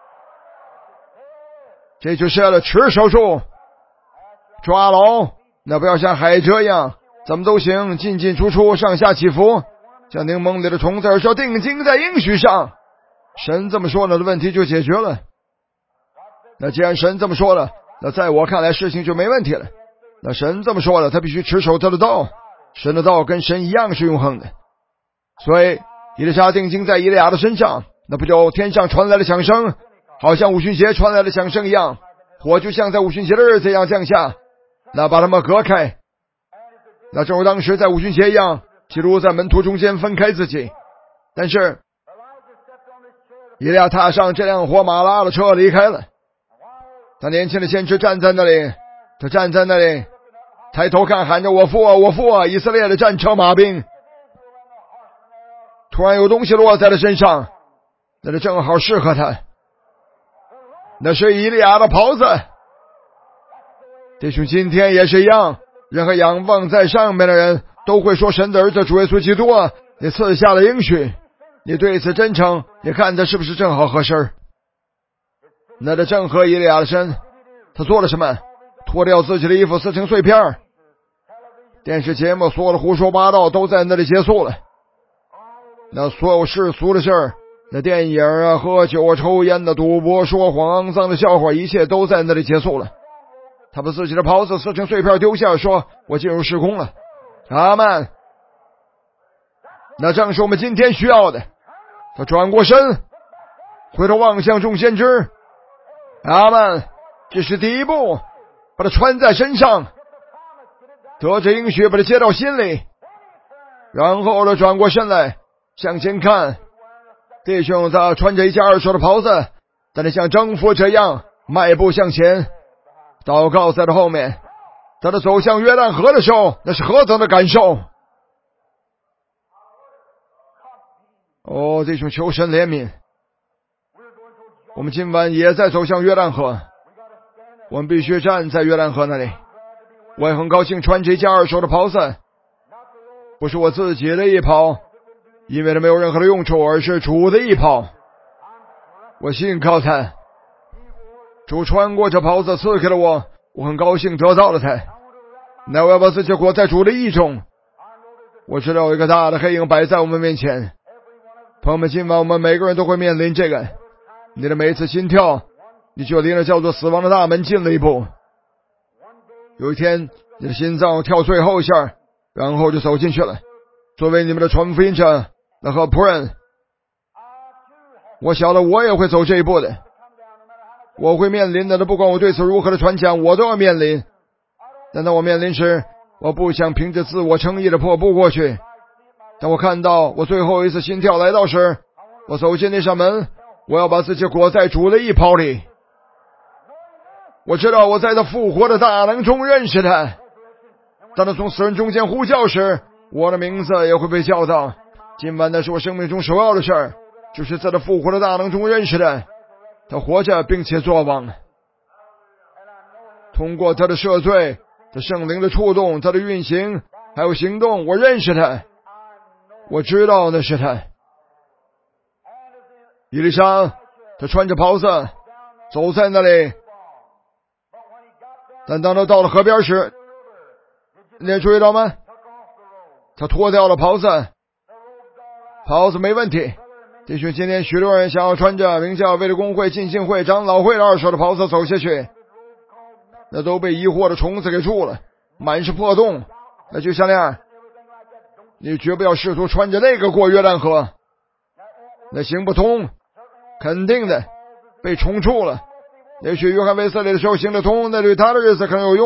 这就是要持守住，抓牢，那不要像海蜇一样怎么都行，进进出出，上下起伏，像柠檬里的虫子，而是要定睛在应许上。神这么说了，的问题就解决了。那既然神这么说了，那在我看来事情就没问题了。那神这么说了，他必须持守他的道，神的道跟神一样是永恒的。所以以利沙定睛在以利亚的身上，那不就天上传来了响声，好像五旬节传来的响声一样，火就像在五旬节的日子一样降下，那把他们隔开。那正如当时在五旬节一样，基督在门徒中间分开自己。但是以利亚踏上这辆火马拉的车离开了。他年轻的先知站在那里，他站在那里抬头看，喊着我父啊，我父啊，以色列的战车马兵。突然有东西落在他身上，那就正好适合他，那是以利亚的袍子。弟兄，今天也是一样，任何仰望在上面的人都会说神的儿子主耶稣基督啊，你赐下了应许，你对此真诚，你看这是不是正好合适？那这正合以利亚的身。他做了什么？脱掉自己的衣服撕成碎片。电视节目所有的胡说八道都在那里结束了。那所有世俗的事儿，那电影啊、喝酒啊、抽烟的、赌博、说谎、肮脏的笑话，一切都在那里结束了。他把自己的袍子撕成碎片丢下，说我进入时空了。阿们。那正是我们今天需要的。他转过身，回头望向众先知。阿们。这是第一步，把它穿在身上，得着应许，把它接到心里，然后他转过身来向前看。弟兄，他穿着一件二手的袍子，但是像征服者一样迈步向前，祷告在他后面。当他走向约旦河的时候，那是何等的感受！哦，弟兄，求神怜悯。我们今晚也在走向约旦河，我们必须站在约旦河那里。我也很高兴穿着一件二手的袍子，不是我自己的衣袍，因为它没有任何的用处，而是主的衣袍。我信靠他，主穿过这袍子赐给了我，我很高兴得到了它。那我要把自己裹在主的意中。我知道有一个大的黑影摆在我们面前，朋友们，今晚我们每个人都会面临这个。你的每一次心跳，你就离了叫做死亡的大门近了一步。有一天你的心脏跳最后一下，然后就走进去了。作为你们的传福音者和仆人，我晓得我也会走这一步的。我会面临的，不管我对此如何的传讲，我都要面临。但当我面临时，我不想凭着自我称义的破步过去。当我看到我最后一次心跳来到时，我走进那扇门，我要把自己裹在主的衣袍里。我知道我在他复活的大能中认识他。当他从死人中间呼叫时，我的名字也会被叫到。今晚那是我生命中首要的事儿，就是在他复活的大能中认识他。他活着并且作王，通过他的赦罪，他圣灵的触动，他的运行还有行动，我认识他，我知道那是他。以利沙他穿着袍子走在那里，但当他到了河边时，你也注意到吗？他脱掉了袍子，袍子没问题。弟兄，今天许多人想要穿着名叫为了公会、浸信会、长老会的二手的袍子走下去，那都被疑惑的虫子给住了，满是破洞。那就像那样，你绝不要试图穿着那个过约旦河，那行不通，肯定的被虫蛀了。也许约翰卫斯理的时候行得通，那对他的日子可能有用，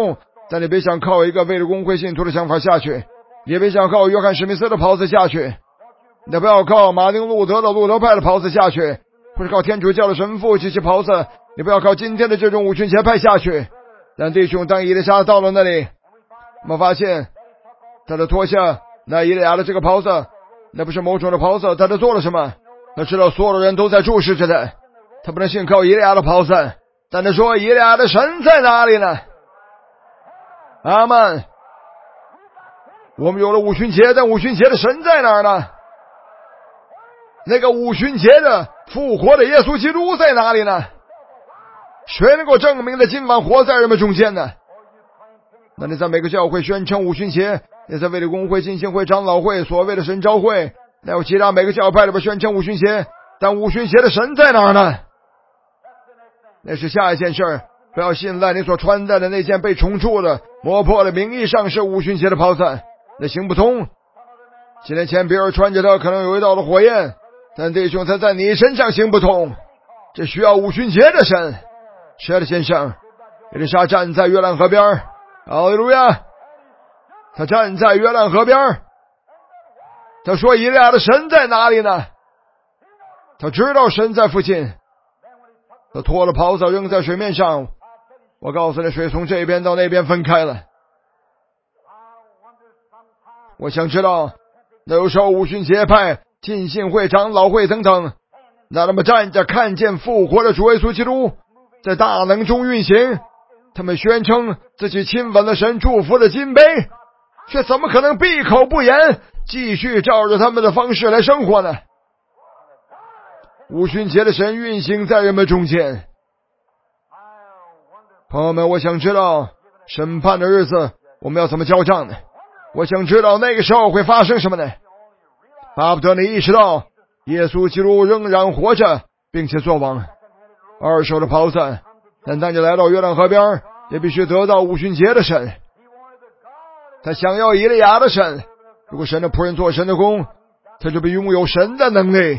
但你别想靠一个为了公会信徒的想法下去，也别想靠约翰史密斯的袍子下去，你不要靠马丁路德的路德派的袍子下去，或者靠天主教的神父及其袍子，你不要靠今天的这种五旬节派下去。但弟兄，当以利沙到了那里，我们发现他的脱下那以利亚的这个袍子，那不是某种的袍子，他都做了什么？他知道所有的人都在注视着他，他不能信靠以利亚的袍子，但他说以利亚的神在哪里呢？阿们。我们有了五旬节，但五旬节的神在哪儿呢？那个五旬节的复活的耶稣基督在哪里呢？谁能够证明他今晚活在人们中间呢？那你在每个教会宣称五旬节，你在卫理公会、浸信会、长老会、所谓的神召会，还有其他每个教派里边宣称五旬节，但五旬节的神在哪儿呢？那是下一件事。不要信赖你所穿戴的那件被重铸的磨破了名义上是五旬节的袍子，那行不通。几年前别人穿着它可能有一道的火焰，但弟兄，他在你身上行不通，这需要五旬节的神。是的，先生。以利沙站在约兰河边，哈利路亚，他站在约兰河边，他说以利亚的神在哪里呢？他知道神在附近，他脱了袍子扔在水面上，我告诉你，水从这边到那边分开了。我想知道，那有时候五旬节派、浸信会、长老会等等，那他们站着看见复活的主耶稣基督在大能中运行，他们宣称自己亲吻了神祝福的金杯，却怎么可能闭口不言，继续照着他们的方式来生活呢？五旬节的神运行在人们中间。朋友们，我想知道审判的日子我们要怎么交账呢？我想知道那个时候会发生什么呢？巴不得你意识到耶稣基督仍然活着并且作王。二手的袍子，但当你来到约旦河边，也必须得到五旬节的神。他想要以利亚的神，如果神的仆人做神的工，他就必拥有神的能力。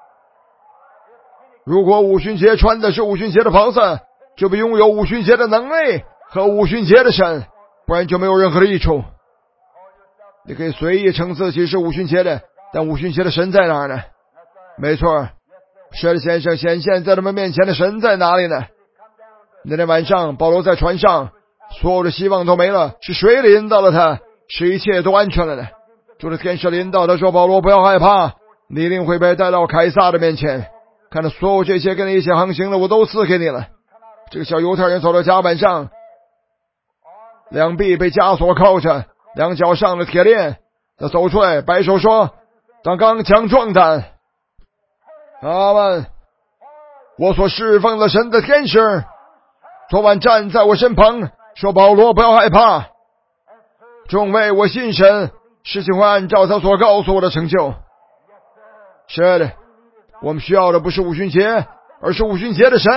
如果五旬节穿的是五旬节的袍子，就必拥有五旬节的能力和五旬节的神，不然就没有任何的益处。你可以随意称自己是五旬节的，但五旬节的神在哪儿呢？没错，是的，先生，显现在他们面前的神在哪里呢？那天晚上保罗在船上，所有的希望都没了，是谁领导了他，使一切都安全了呢？主的天使领导他说，保罗不要害怕，你一定会被带到凯撒的面前，看到所有这些跟你一起航行的我都赐给你了。这个小犹太人走到甲板上，两臂被枷锁铐着，两脚上了铁链，他走出来摆手说，当刚强壮胆。阿们。我所侍奉的神的天使昨晚站在我身旁，说，保罗不要害怕，众位，我信神，事情会按照他所告诉我的成就。是的，我们需要的不是五旬节，而是五旬节的神。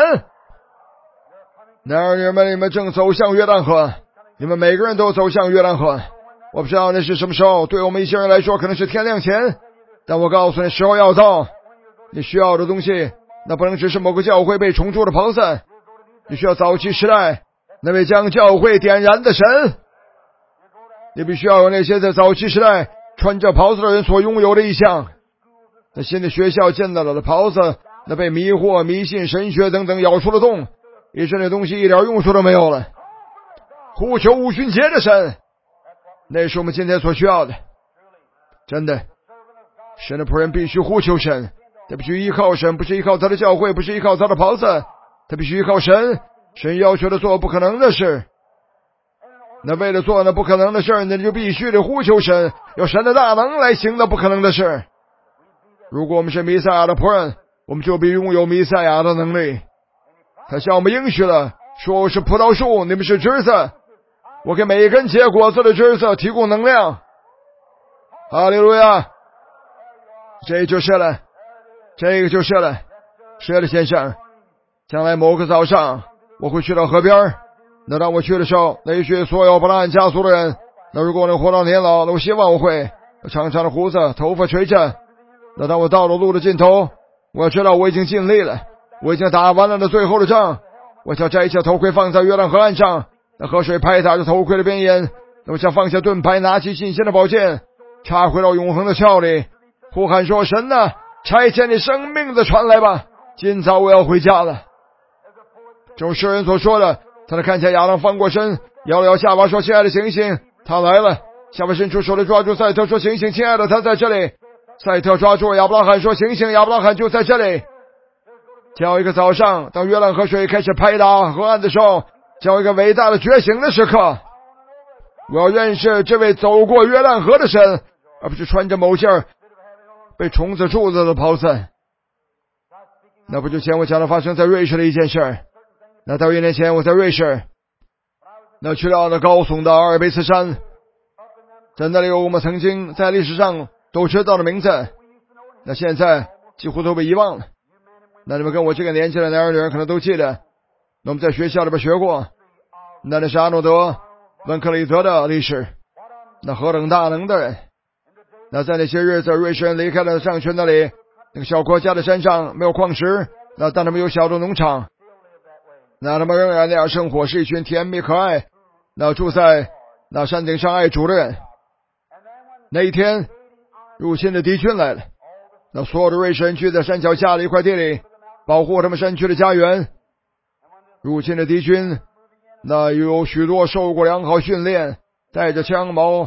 然而你们正走向约旦河，你们每个人都走向约旦河。我不知道那是什么时候，对我们一些人来说可能是天亮前，但我告诉你，时候要到。你需要的东西，那不能只是某个教会被重铸的袍子，你需要早期时代那位将教会点燃的神。你必须要有那些在早期时代穿着袍子的人所拥有的意象。那新的学校见到了的袍子，那被迷惑、迷信、神学等等咬出了洞，以致那东西一点用处都没有了。呼求五旬节的神，那是我们今天所需要的。真的，神的仆人必须呼求神，他必须依靠神，不是依靠他的教会，不是依靠他的袍子，他必须依靠神。神要求他做不可能的事，那为了做那不可能的事，那就必须得呼求神，有神的大能来行那不可能的事。如果我们是弥赛亚的仆人，我们就必拥有弥赛亚的能力。他向我们应许了，说我是葡萄树，你们是枝子，我给每一根结果子的枝子提供能量。哈利路亚，这就是了，这个就是了。是的，先生，将来某个早上我会去到河边，那当我去的时候，那也许所有布拉汉家族的人，那如果我能活到年老，那我希望我会长长的胡子，头发垂着。那当我到了路的尽头，我知道我已经尽力了，我已经打完了那最后的仗。我想摘下头盔放在约旦河岸上， 那河水拍打着头盔的边沿，那么想放下盾牌，拿起新鲜的宝剑，插回到永恒的鞘里，呼喊说：神啊，差遣你生命的船来吧，今早我要回家了。正如诗人所说的，他看见亚当翻过身，摇了摇下巴说：亲爱的，醒醒，他来了。下巴伸出手来抓住赛特说：醒醒，亲爱的，他在这里。赛特抓住亚伯拉罕说：醒醒，亚伯拉罕就在这里。将有一个早上，当约兰河水开始拍打河岸的时候，将有一个伟大的觉醒的时刻。我要认识这位走过约兰河的神，而不是穿着某件被虫子蛀了的袍子。那不就前我讲了发生在瑞士的一件事。那到1年前我在瑞士，那去到那高耸的阿尔卑斯山，在那里有我们曾经在历史上都知道的名字，那现在几乎都被遗忘了。那你们跟我这个年纪的男人女人可能都记得，那我们在学校里边学过，那是阿诺德温克利德的历史，那何等大能的人。那在那些日子，瑞士人离开了上学那里那个小国家的山上，没有矿石，那但他们有小的农场，那他们仍然那样生活，是一群甜蜜可爱，那住在那山顶上爱主的人。那一天入侵的敌军来了，那所有的瑞士人聚在山脚下的一块地里，保护他们山区的家园。入侵的敌军那有许多受过良好训练，带着枪矛，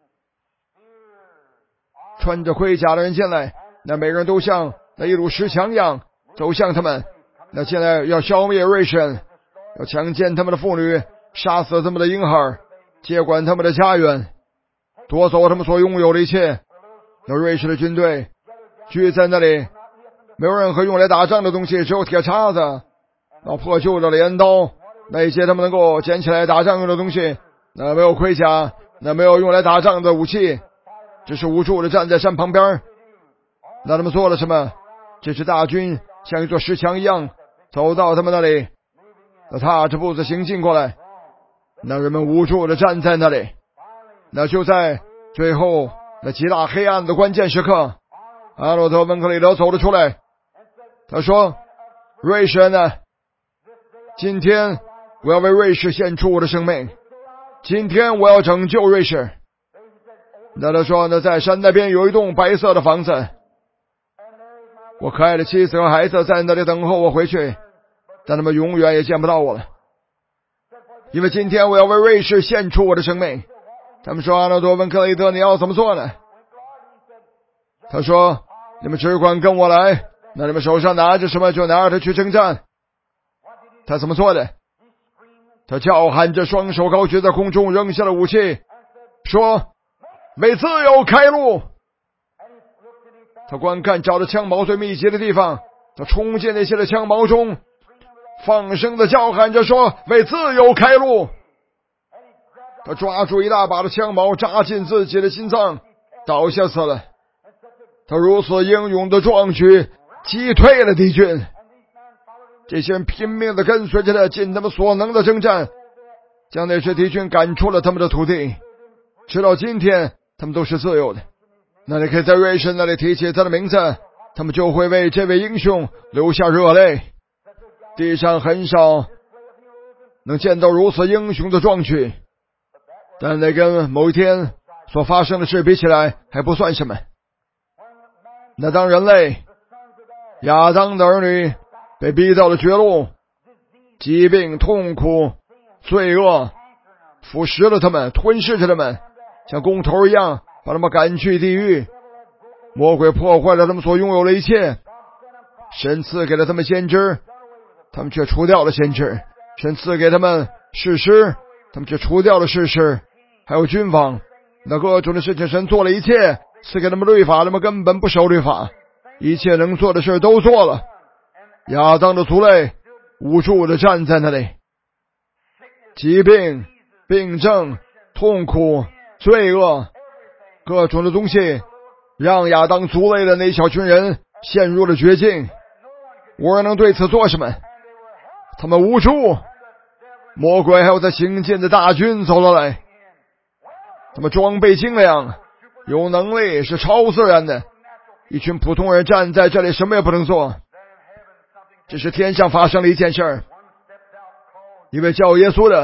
穿着盔甲的人进来，那每个人都像那一堵石墙一样走向他们。那现在要消灭瑞士人，要强奸他们的妇女，杀死他们的婴孩，接管他们的家园，夺走他们所拥有的一切。那瑞士的军队聚在那里，没有任何用来打仗的东西，只有铁叉子，那破旧的镰刀，那一些他们能够捡起来打仗用的东西，那没有盔甲，那没有用来打仗的武器，只是无助的站在山旁边。那他们做了什么？这支大军像一座石墙一样走到他们那里，那踏着步子行进过来，那人们无助的站在那里。那就在最后那极大黑暗的关键时刻，阿诺德温克利德走了出来，他说：瑞士人呢，今天我要为瑞士献出我的生命，今天我要拯救瑞士。那他说呢，在山那边有一栋白色的房子，我可爱的妻子和孩子在那里等候我回去，但他们永远也见不到我了，因为今天我要为瑞士献出我的生命。他们说：阿诺德温克利德，你要怎么做呢？他说：你们只管跟我来，那你们手上拿着什么就拿着去征战。他怎么做的？他叫喊着，双手高举在空中，扔下了武器，说：为自由开路。他观看找着枪矛最密集的地方，他冲进那些的枪矛中，放声的叫喊着说：为自由开路。他抓住一大把的枪矛，扎进自己的心脏，倒下死了。他如此英勇的壮举，击退了敌军。这些人拼命的跟随着他，尽他们所能的征战，将那些敌军赶出了他们的土地。直到今天，他们都是自由的。那你可以在瑞士那里提起他的名字，他们就会为这位英雄流下热泪。地上很少能见到如此英雄的壮举，但那跟某一天所发生的事比起来还不算什么。那当人类亚当的儿女被逼到了绝路，疾病、痛苦、罪恶腐蚀了他们，吞噬着他们，像工头一样把他们赶去地狱。魔鬼破坏了他们所拥有的一切，神赐给了他们先知，他们却除掉了先知。神赐给他们士师，他们却除掉了士师。还有君王，那各种的事情神做了一切，赐给他们律法，他们根本不守律法，一切能做的事都做了。亚当的族类无助的站在那里，疾病、病症、痛苦、罪恶，各种的东西让亚当族类的那一小群人陷入了绝境，无人能对此做什么。他们无助，魔鬼还有在行进的大军走了来，他们装备精良，有能力，是超自然的。一群普通人站在这里，什么也不能做。这是天上发生了一件事儿，一位叫耶稣的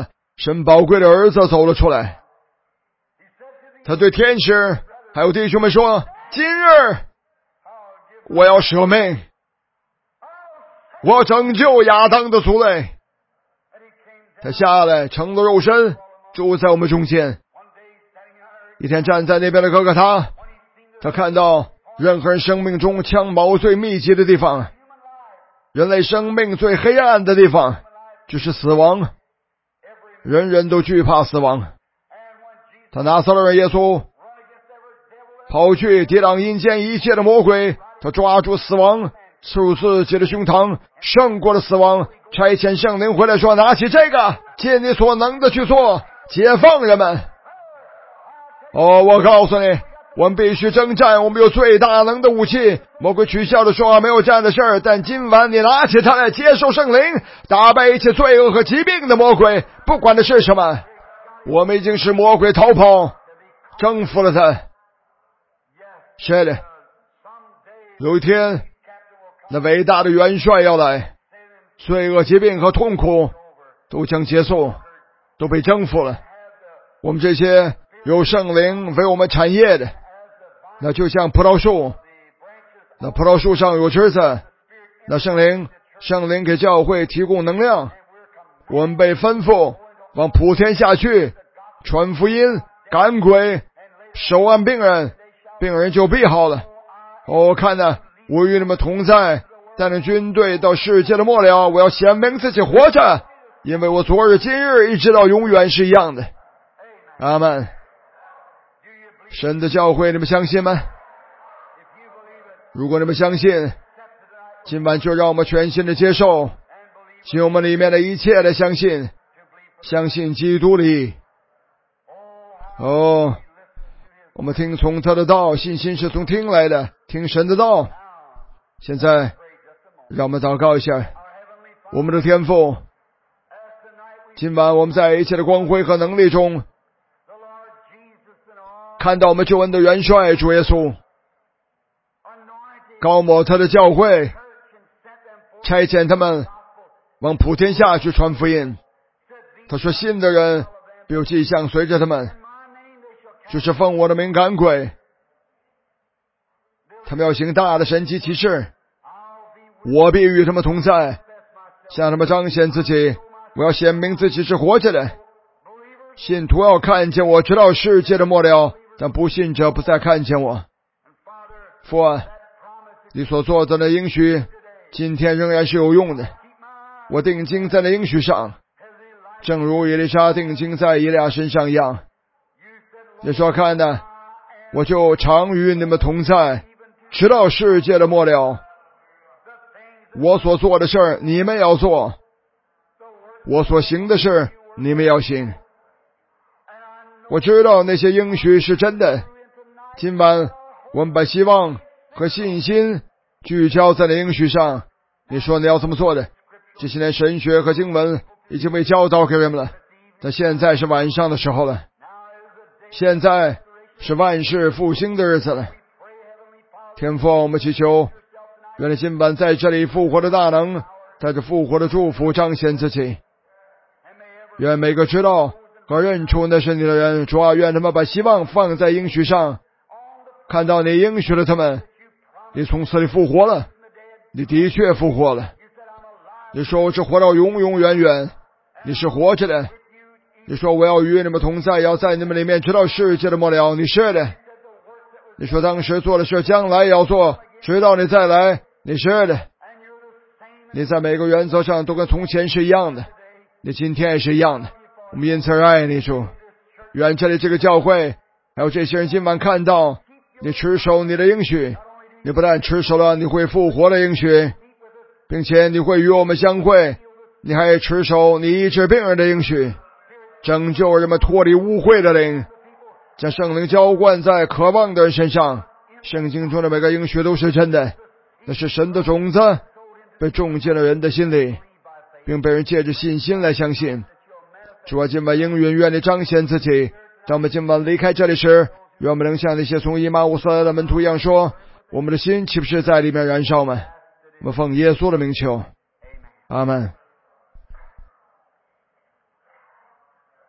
神宝贵的儿子走了出来。他对天使还有弟兄们说，今日我要舍命，我要拯救亚当的族类。他下来成了肉身，住在我们中间。一天站在那边的哥哥他看到任何人生命中襁褓最密集的地方，人类生命最黑暗的地方就是死亡，人人都惧怕死亡。他拿撒勒人耶稣跑去抵挡阴间一切的魔鬼，他抓住死亡，刺入自己的胸膛，胜过了死亡，差遣圣灵回来说，拿起这个，尽你所能的去做，解放人们。我告诉你，我们必须征战，我们有最大能的武器。魔鬼取笑的说，没有这样的事儿，但今晚你拿起它来，接受圣灵，打败一切罪恶和疾病的魔鬼，不管的是什么。我们已经使魔鬼逃跑，征服了他。是的，有一天那伟大的元帅要来，罪恶、疾病和痛苦都将结束，都被征服了。我们这些有圣灵为我们产业的，那就像葡萄树，那葡萄树上有枝子，那圣灵给教会提供能量。我们被吩咐往普天下去，传福音，赶鬼，手按病人，病人就必好了。看哪，我与你们同在，带领军队到世界的末了。我要显明自己活着，因为我昨日今日一直到永远是一样的。阿们。神的教会，你们相信吗？如果你们相信，今晚就让我们全心的接受，尽我们里面的一切的相信，相信基督里。我们听从他的道，信心是从听来的，听神的道。现在让我们祷告一下。我们的天父，今晚我们在一切的光辉和能力中看到我们救恩的元帅主耶稣，高抹他的教会，差遣他们往普天下去传福音。他说，信的人必有迹象随着他们，就是奉我的名赶鬼，他们要行大的神迹奇事，我必与他们同在，向他们彰显自己。我要显明自己是活着的，信徒要看见我，直到世界的末了，但不信者不再看见我。父啊，你所做的那应许今天仍然是有用的，我定睛在那应许上，正如以利沙定睛在以利亚身上一样。你说，看呢，我就常与你们同在，直到世界的末了。我所做的事儿你们要做，我所行的事你们要行。我知道那些应许是真的。今晚我们把希望和信心聚焦在那应许上。你说你要这么做的，这些年神学和经文已经被教导给人们了，但现在是晚上的时候了，现在是万事复兴的日子了。天父，我们祈求，愿你今晚在这里复活的大能，带着复活的祝福彰显自己。愿每个知道和认出那是你的人，主啊，愿他们把希望放在应许上，看到你应许了他们，你从死里复活了，你的确复活了。你说我只活到永永远远，你是活着的。你说我要与你们同在，要在你们里面直到世界的末了，你是的。你说当时做的事将来也要做，直到你再来，你是的。你在每个原则上都跟从前是一样的，你今天也是一样的。我们因此而爱你，主。愿这里这个教会还有这些人今晚看到你持守你的应许，你不但持守了你会复活的应许，并且你会与我们相会，你还持守你医治病人的应许，拯救人们脱离污秽的灵，将圣灵浇灌在渴望的人身上。圣经中的每个应许都是真的，那是神的种子被种进了人的心里，并被人借着信心来相信。主啊，今晚应允，愿你彰显自己。当我们今晚离开这里时，愿我们能像那些从以马忤斯来的门徒一样说，我们的心岂不是在里面燃烧吗？我们奉耶稣的名求，阿们。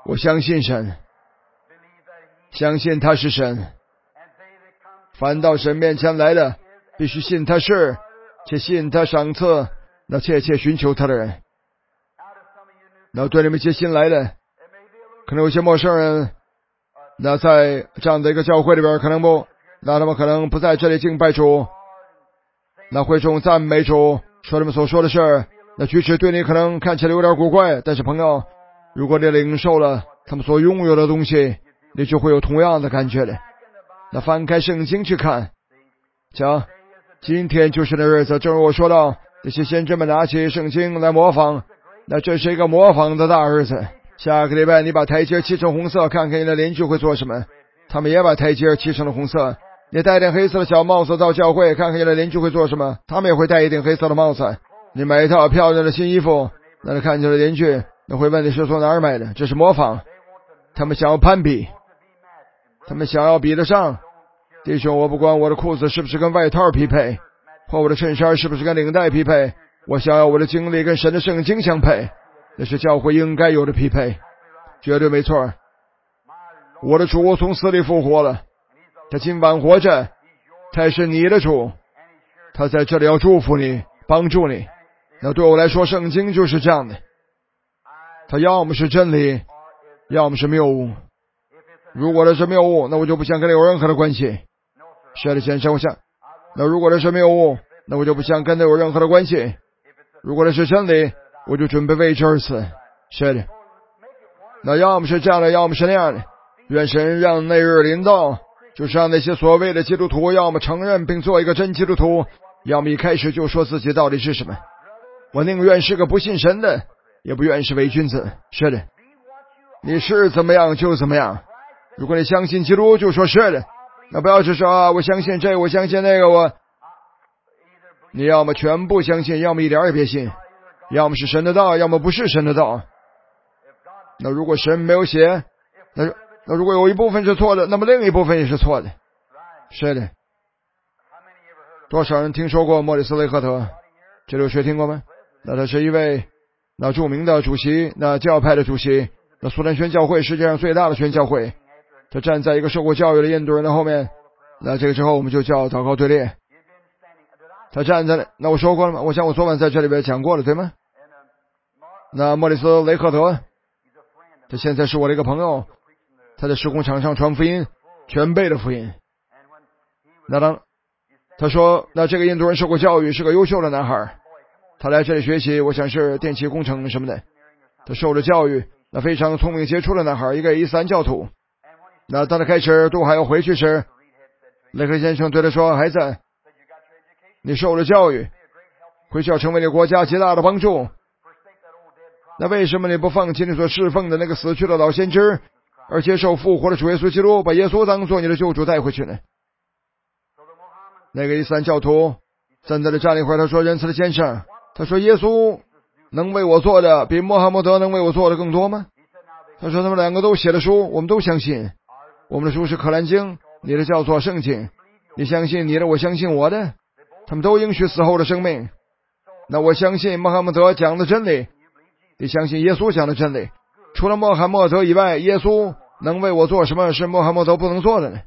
我相信神，相信他是神。凡到神面前来的，必须信他是，且信他赏赐那切切寻求他的人。那对你们一些新来的，可能有些陌生人，那在这样的一个教会里边，可能不，那他们可能不在这里敬拜主，那会众赞美主，说他们所说的事，那举止对你可能看起来有点古怪，但是朋友，如果你领受了他们所拥有的东西，你就会有同样的感觉的。那翻开圣经去看，讲今天就是那日子，正如我说到，这些先知们拿起圣经来模仿，那这是一个模仿的大日子。下个礼拜你把台阶漆成红色，看看你的邻居会做什么。他们也把台阶漆成了红色。你戴点黑色的小帽子到教会，看看你的邻居会做什么。他们也会戴一顶黑色的帽子。你买一套漂亮的新衣服，那你看见了邻居，那会问你是从哪儿买的。这是模仿。他们想要攀比，他们想要比得上。弟兄，我不管我的裤子是不是跟外套匹配，或我的衬衫是不是跟领带匹配，我想要我的经历跟神的圣经相配，那是教会应该有的匹配，绝对没错。我的主从死里复活了，他今晚活着，他也是你的主，他在这里要祝福你，帮助你。那对我来说，圣经就是这样的，他要么是真理，要么是谬误。如果这是谬误，那我就不想跟你有任何的关系。是的，先生，我想，那如果这是谬误，那我就不想跟他有任何的关系。如果这是真理，我就准备为之而死。是的，那要么是这样的，要么是那样的。愿神让那日临到，就是让那些所谓的基督徒，要么承认并做一个真基督徒，要么一开始就说自己到底是什么。我宁愿是个不信神的，也不愿是伪君子。是的，你是怎么样就怎么样。如果你相信基督，就说是的。那不要是说啊，我相信这个，我相信那个，你要么全部相信，要么一点也别信。要么是神的道，要么不是神的道。那如果神没有写，那如果有一部分是错的，那么另一部分也是错的。是的。多少人听说过莫里斯·雷赫特？这里有谁听过吗？那他是一位那著名的主席，那教派的主席，那苏丹宣教会世界上最大的宣教会。他站在一个受过教育的印度人的后面，那这个之后我们就叫祷告队列。他站在那我说过了吗？我想我昨晚在这里边讲过了，对吗？那莫里斯·雷赫特，他现在是我的一个朋友，他在施工场上传福音，全备的福音。那他说，那这个印度人受过教育，是个优秀的男孩，他来这里学习，我想是电气工程什么的。他受了教育，那非常聪明杰出的男孩，一个伊斯兰教徒。那当他开始都还要回去时，雷克先生对他说，孩子，你受了教育，回去要成为你国家极大的帮助。那为什么你不放弃你所侍奉的那个死去的老先知，而接受复活的主耶稣基督，把耶稣当做你的救主带回去呢？那个伊斯兰教徒站在了站了一会儿，他说，仁慈的先生，他说耶稣能为我做的比穆罕默德能为我做的更多吗？他说他们两个都写了书，我们都相信。我们的书是可兰经，你的叫做圣经，你相信你的，我相信我的，他们都应许死后的生命。那我相信穆罕默德讲的真理，你相信耶稣讲的真理。除了穆罕默德以外，耶稣能为我做什么是穆罕默德不能做的呢？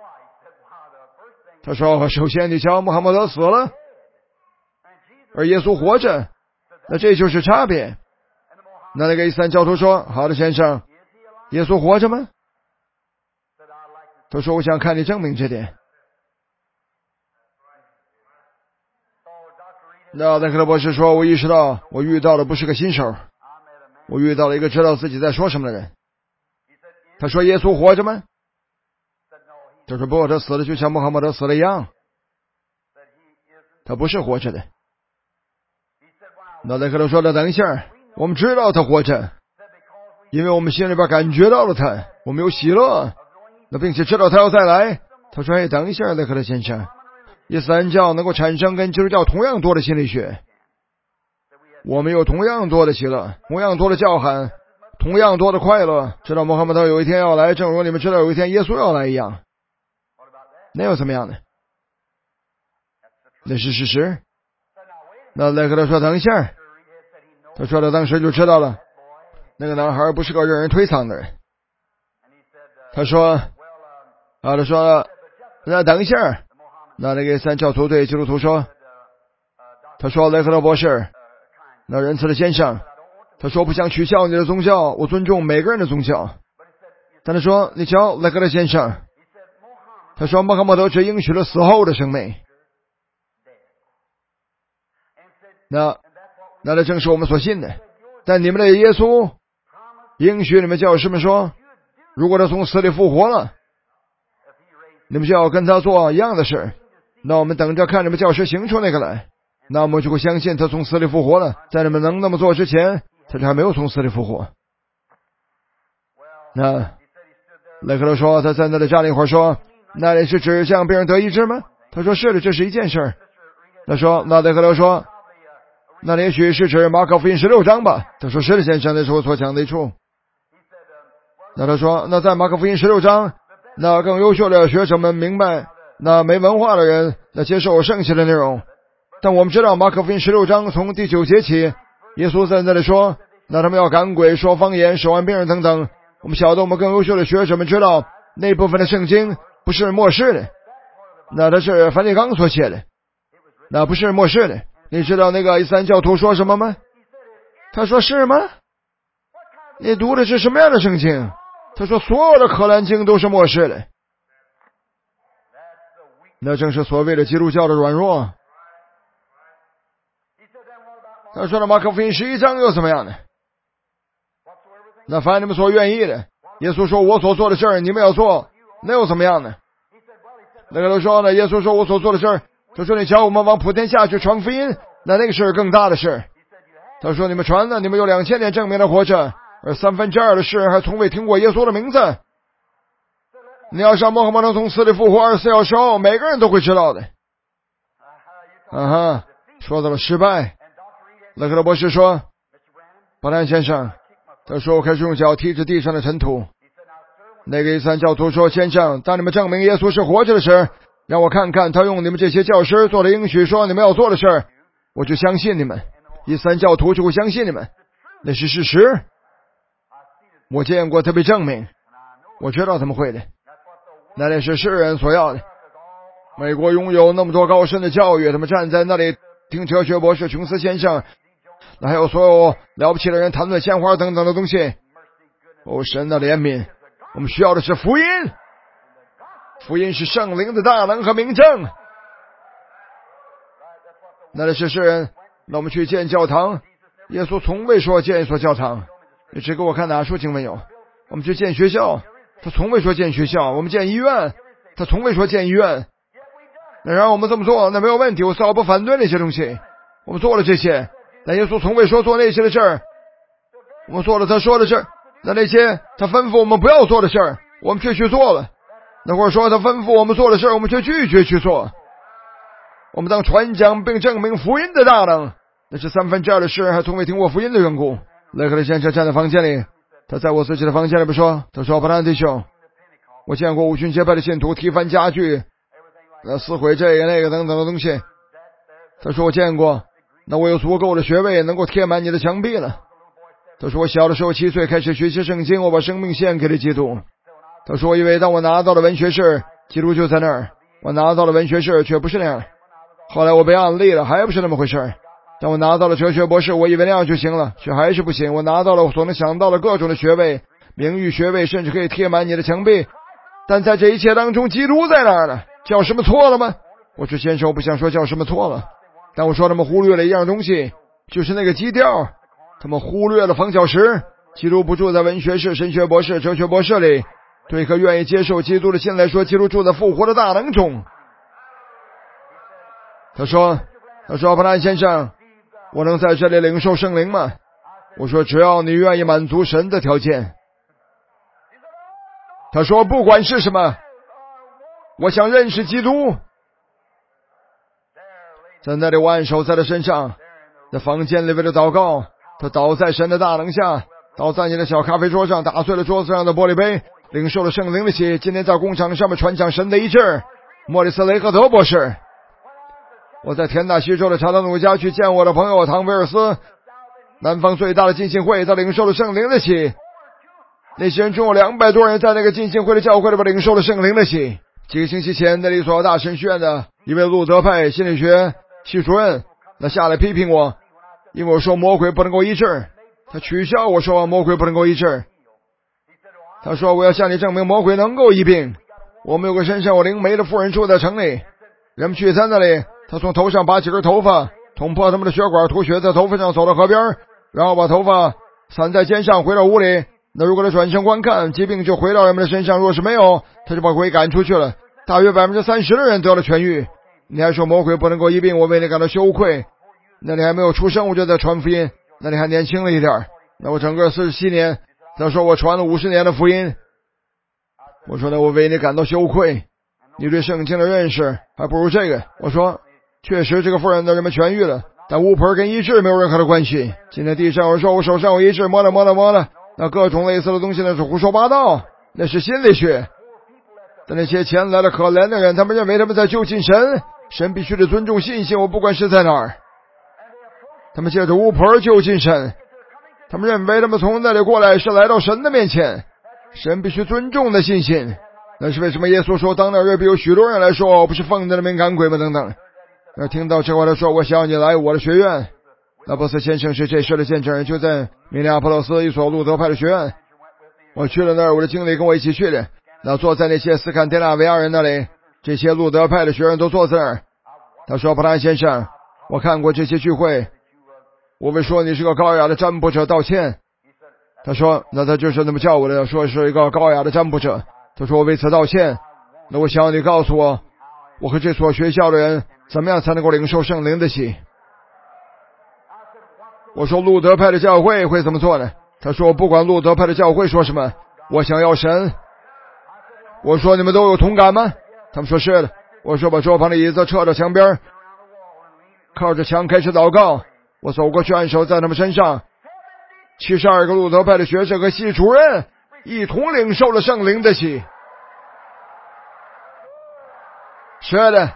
他说，首先你瞧，穆罕默德死了，而耶稣活着，那这就是差别。那个伊斯兰教徒说，好的先生，耶稣活着吗？他说，我想看你证明这点。那莱克勒博士说，我意识到我遇到的不是个新手，我遇到了一个知道自己在说什么的人。他说，耶稣活着吗？他说，不，他死了就像穆罕默德死了一样，他不是活着的。那莱克勒说的，等一下，我们知道他活着，因为我们心里边感觉到了他，我们有喜乐，那并且知道他要再来。他说，等一下，莱克勒先生，伊斯兰教能够产生跟基督教同样多的心理学，我们有同样多的喜乐，同样多的叫喊，同样多的快乐，知道穆罕默德有一天要来，正如你们知道有一天耶稣要来一样。那又怎么样呢？那是事实。那莱克勒说，等一下，他说他当时就知道了， 那个男孩不是个让人推搡的人。他说那等一下，那个三教徒对基督徒说，他说雷克勒博士，那仁慈的先生，他说不想取笑你的宗教，我尊重每个人的宗教。但他说你瞧雷克勒先生，他说穆罕默德只应许了死后的生命。那这正是我们所信的。但你们的耶稣应许你们教师们说，如果他从死里复活了，你们就要跟他做一样的事。那我们等着看你们教师行出那个来，那我们就会相信他从死里复活了。在你们能那么做之前，他还没有从死里复活。那雷克勒说，他在那里站了一会儿，说那里是指向病人得医治吗？他说是的，这是一件事。他说那雷克勒说，那也许是指马可福音16章吧？他说是的，先生，那是我所讲的一处。那他说那在马可福音16章，那更优秀的学者们明白，那没文化的人那接受剩下的内容。但我们知道马可福音16章从第9节起，耶稣在那里说，那他们要赶鬼、说方言、手按病人等等。我们晓得我们更优秀的学者们知道，那部分的圣经不是末世的，那它是梵蒂冈所写的，那不是末世的。你知道那个伊斯兰教徒说什么吗？他说是吗？你读的是什么样的圣经？他说所有的可兰经都是末世的。那正是所谓的基督教的软弱。他说的马可福音11章又怎么样呢？那凡你们所愿意的，耶稣说我所做的事儿你们要做，那又怎么样呢？那个人说呢，耶稣说我所做的事儿，他说你瞧我们往普天下去传福音，那个是更大的事。他说你们传呢，你们有2000年证明的活着，而2/3的世人还从未听过耶稣的名字。你要上穆罕默德从死里复活24小时后，每个人都会知道的。说到了失败，勒克勒博士说，巴兰先生，他说我开始用脚踢着地上的尘土。那个伊斯兰教徒说，先生，当你们证明耶稣是活着的时，让我看看他用你们这些教师做的应许说你们要做的事，我就相信你们。伊斯兰教徒就会相信你们，那是事实。我见过他被证明，我知道他们会的，那也是世人所要的。美国拥有那么多高深的教育，他们站在那里听哲学博士琼斯先生，那还有所有了不起的人谈论鲜花等等的东西。神的怜悯，我们需要的是福音。福音是圣灵的大能和明证。那是世人，那我们去建教堂，耶稣从未说建一所教堂，你只给我看哪处经文有。我们去建学校，他从未说建学校。我们建医院，他从未说建医院。那然后我们这么做，那没有问题，我丝毫不反对那些东西。我们做了这些，但耶稣从未说做那些的事儿。我们做了他说的事儿，那些他吩咐我们不要做的事儿，我们却去做了。那或者说他吩咐我们做的事儿，我们却拒绝去做。我们当传讲并证明福音的大能，那是2/3的世人还从未听过福音的缘故。雷克勒先生站在房间里，他在我自己的房间里边说，他说巴兰弟兄，我见过五旬节派的信徒踢翻家具，撕毁这个那个等等的东西。他说我见过，那我有足够的学位能够贴满你的墙壁了。他说我小的时候7岁开始学习圣经，我把生命献给了基督。他说我以为当我拿到了文学士，基督就在那儿，我拿到了文学士却不是那样。后来我被案例了，还不是那么回事。当我拿到了哲学博士，我以为那样就行了，却还是不行。我拿到了我所能想到的各种的学位，名誉学位，甚至可以贴满你的墙壁。但在这一切当中，基督在哪儿呢？教师们错了吗？我说先生，我不想说教师们错了，但我说他们忽略了一样东西，就是那个基调。他们忽略了方教石。基督不住在文学士、神学博士、哲学博士里。对一个愿意接受基督的信来说，基督住在复活的大能中。他说巴兰先生，我能在这里领受圣灵吗？我说只要你愿意满足神的条件。他说不管是什么，我想认识基督。在那里我按手在他身上，在房间里为了祷告。他倒在神的大能下，倒在你的小咖啡桌上，打碎了桌子上的玻璃杯，领受了圣灵的血。今天在工厂上面传讲神的医治。莫里斯雷赫德博士，我在田纳西州的查德努家去见我的朋友唐威尔斯， 南方最大的浸信会，他领受了圣灵的喜。那些人中有200多人在那个浸信会的教会里边领受了圣灵的喜。几个星期前，那里所大神学院的一位路德派心理学系主任，那下来批评我，因为我说魔鬼不能够医治，他取笑我说魔鬼不能够医治。他说我要向你证明魔鬼能够医病。我们有个身上有灵媒的妇人住在城里，人们聚餐那里，他从头上拔几根头发，捅破他们的血管，吐血在头发上，走到河边，然后把头发散在肩上，回到屋里。那如果他转身观看，疾病就回到人们的身上，若是没有，他就把鬼赶出去了。大约30%的人得了痊愈。你还说魔鬼不能够医病，我为你感到羞愧。那你还没有出生我就在传福音，那你还年轻了一点。那我整个47年，他说我传了50年的福音。我说呢，我为你感到羞愧，你对圣经的认识还不如这个。我说确实这个妇人的人们痊愈了，但巫婆跟医治没有任何的关系。今天地上我说我手上有医治，摸了，那各种类似的东西那是胡说八道，那是心理学。但那些前来的可怜的人，他们认为他们在就近神，神必须得尊重信心，我不管是在哪儿。他们借着巫婆就近神，他们认为他们从那里过来是来到神的面前，神必须尊重的信心。那是为什么耶稣说当那日必有许多人来说我不是奉你的名赶鬼吗等等。那听到这话他说我想要你来我的学院。那波斯先生是这事的见证人，就在明尼阿波罗斯一所路德派的学院。我去了那儿，我的经理跟我一起去的。那坐在那些斯堪的纳维亚人那里，这些路德派的学员都坐在那儿。他说布兰先生，我看过这些聚会，我为说你是个高雅的占卜者道歉。他说那他就是那么叫我的，说是一个高雅的占卜者。他说我为此道歉。那我想你告诉我，我和这所学校的人怎么样才能够领受圣灵的喜。我说路德派的教会会怎么做呢？他说不管路德派的教会说什么，我想要神。我说你们都有同感吗？他们说是的。我说把桌旁的椅子撤到墙边，靠着墙开始祷告。我走过去按手在他们身上，72个路德派的学生和系主任一同领受了圣灵的喜。是的，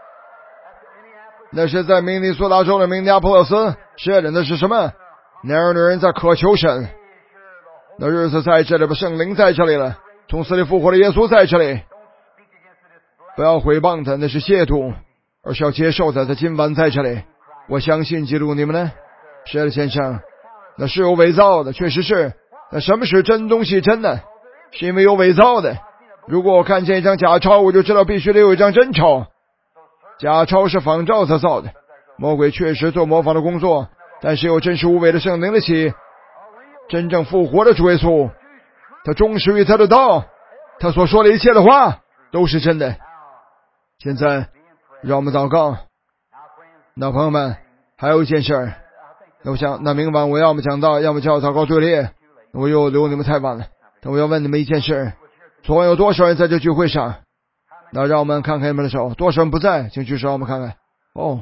那是在明尼苏达州的明尼阿波勒斯。是的，那是什么？那儿女人在渴求神。那日子在这里，把圣灵在这里了，从死里复活的耶稣在这里。不要毁谤他，那是亵渎，而是要接受他。他今晚在这里，我相信基督。你们呢？是的，先生，那是有伪造的，确实是。那什么是真东西真呢？是因为有伪造的。如果我看见一张假钞，我就知道必须得有一张真钞。假钞是仿照他造的。魔鬼确实做模仿的工作，但是有真实无伪的圣灵的喜，真正复活的主耶稣，他忠实于他的道，他所说的一切的话都是真的。现在让我们祷告。那朋友们，还有一件事儿，那我想那明晚我要么讲到，要么叫祷告队列，我又留你们太晚了。但我要问你们一件事，昨晚有多少人在这聚会上？那让我们看看你们的手，多少人不在，请举手我们看看。哦，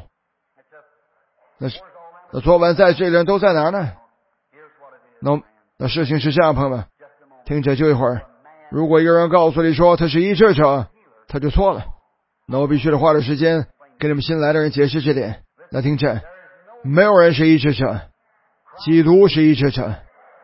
那昨晚在这里人都在哪儿呢？那事情是这样，朋友们，听着就一会儿。如果一个人告诉你说他是医治者，他就错了。那我必须得花点时间给你们新来的人解释这点。那听着，没有人是医治者，基督是医治者。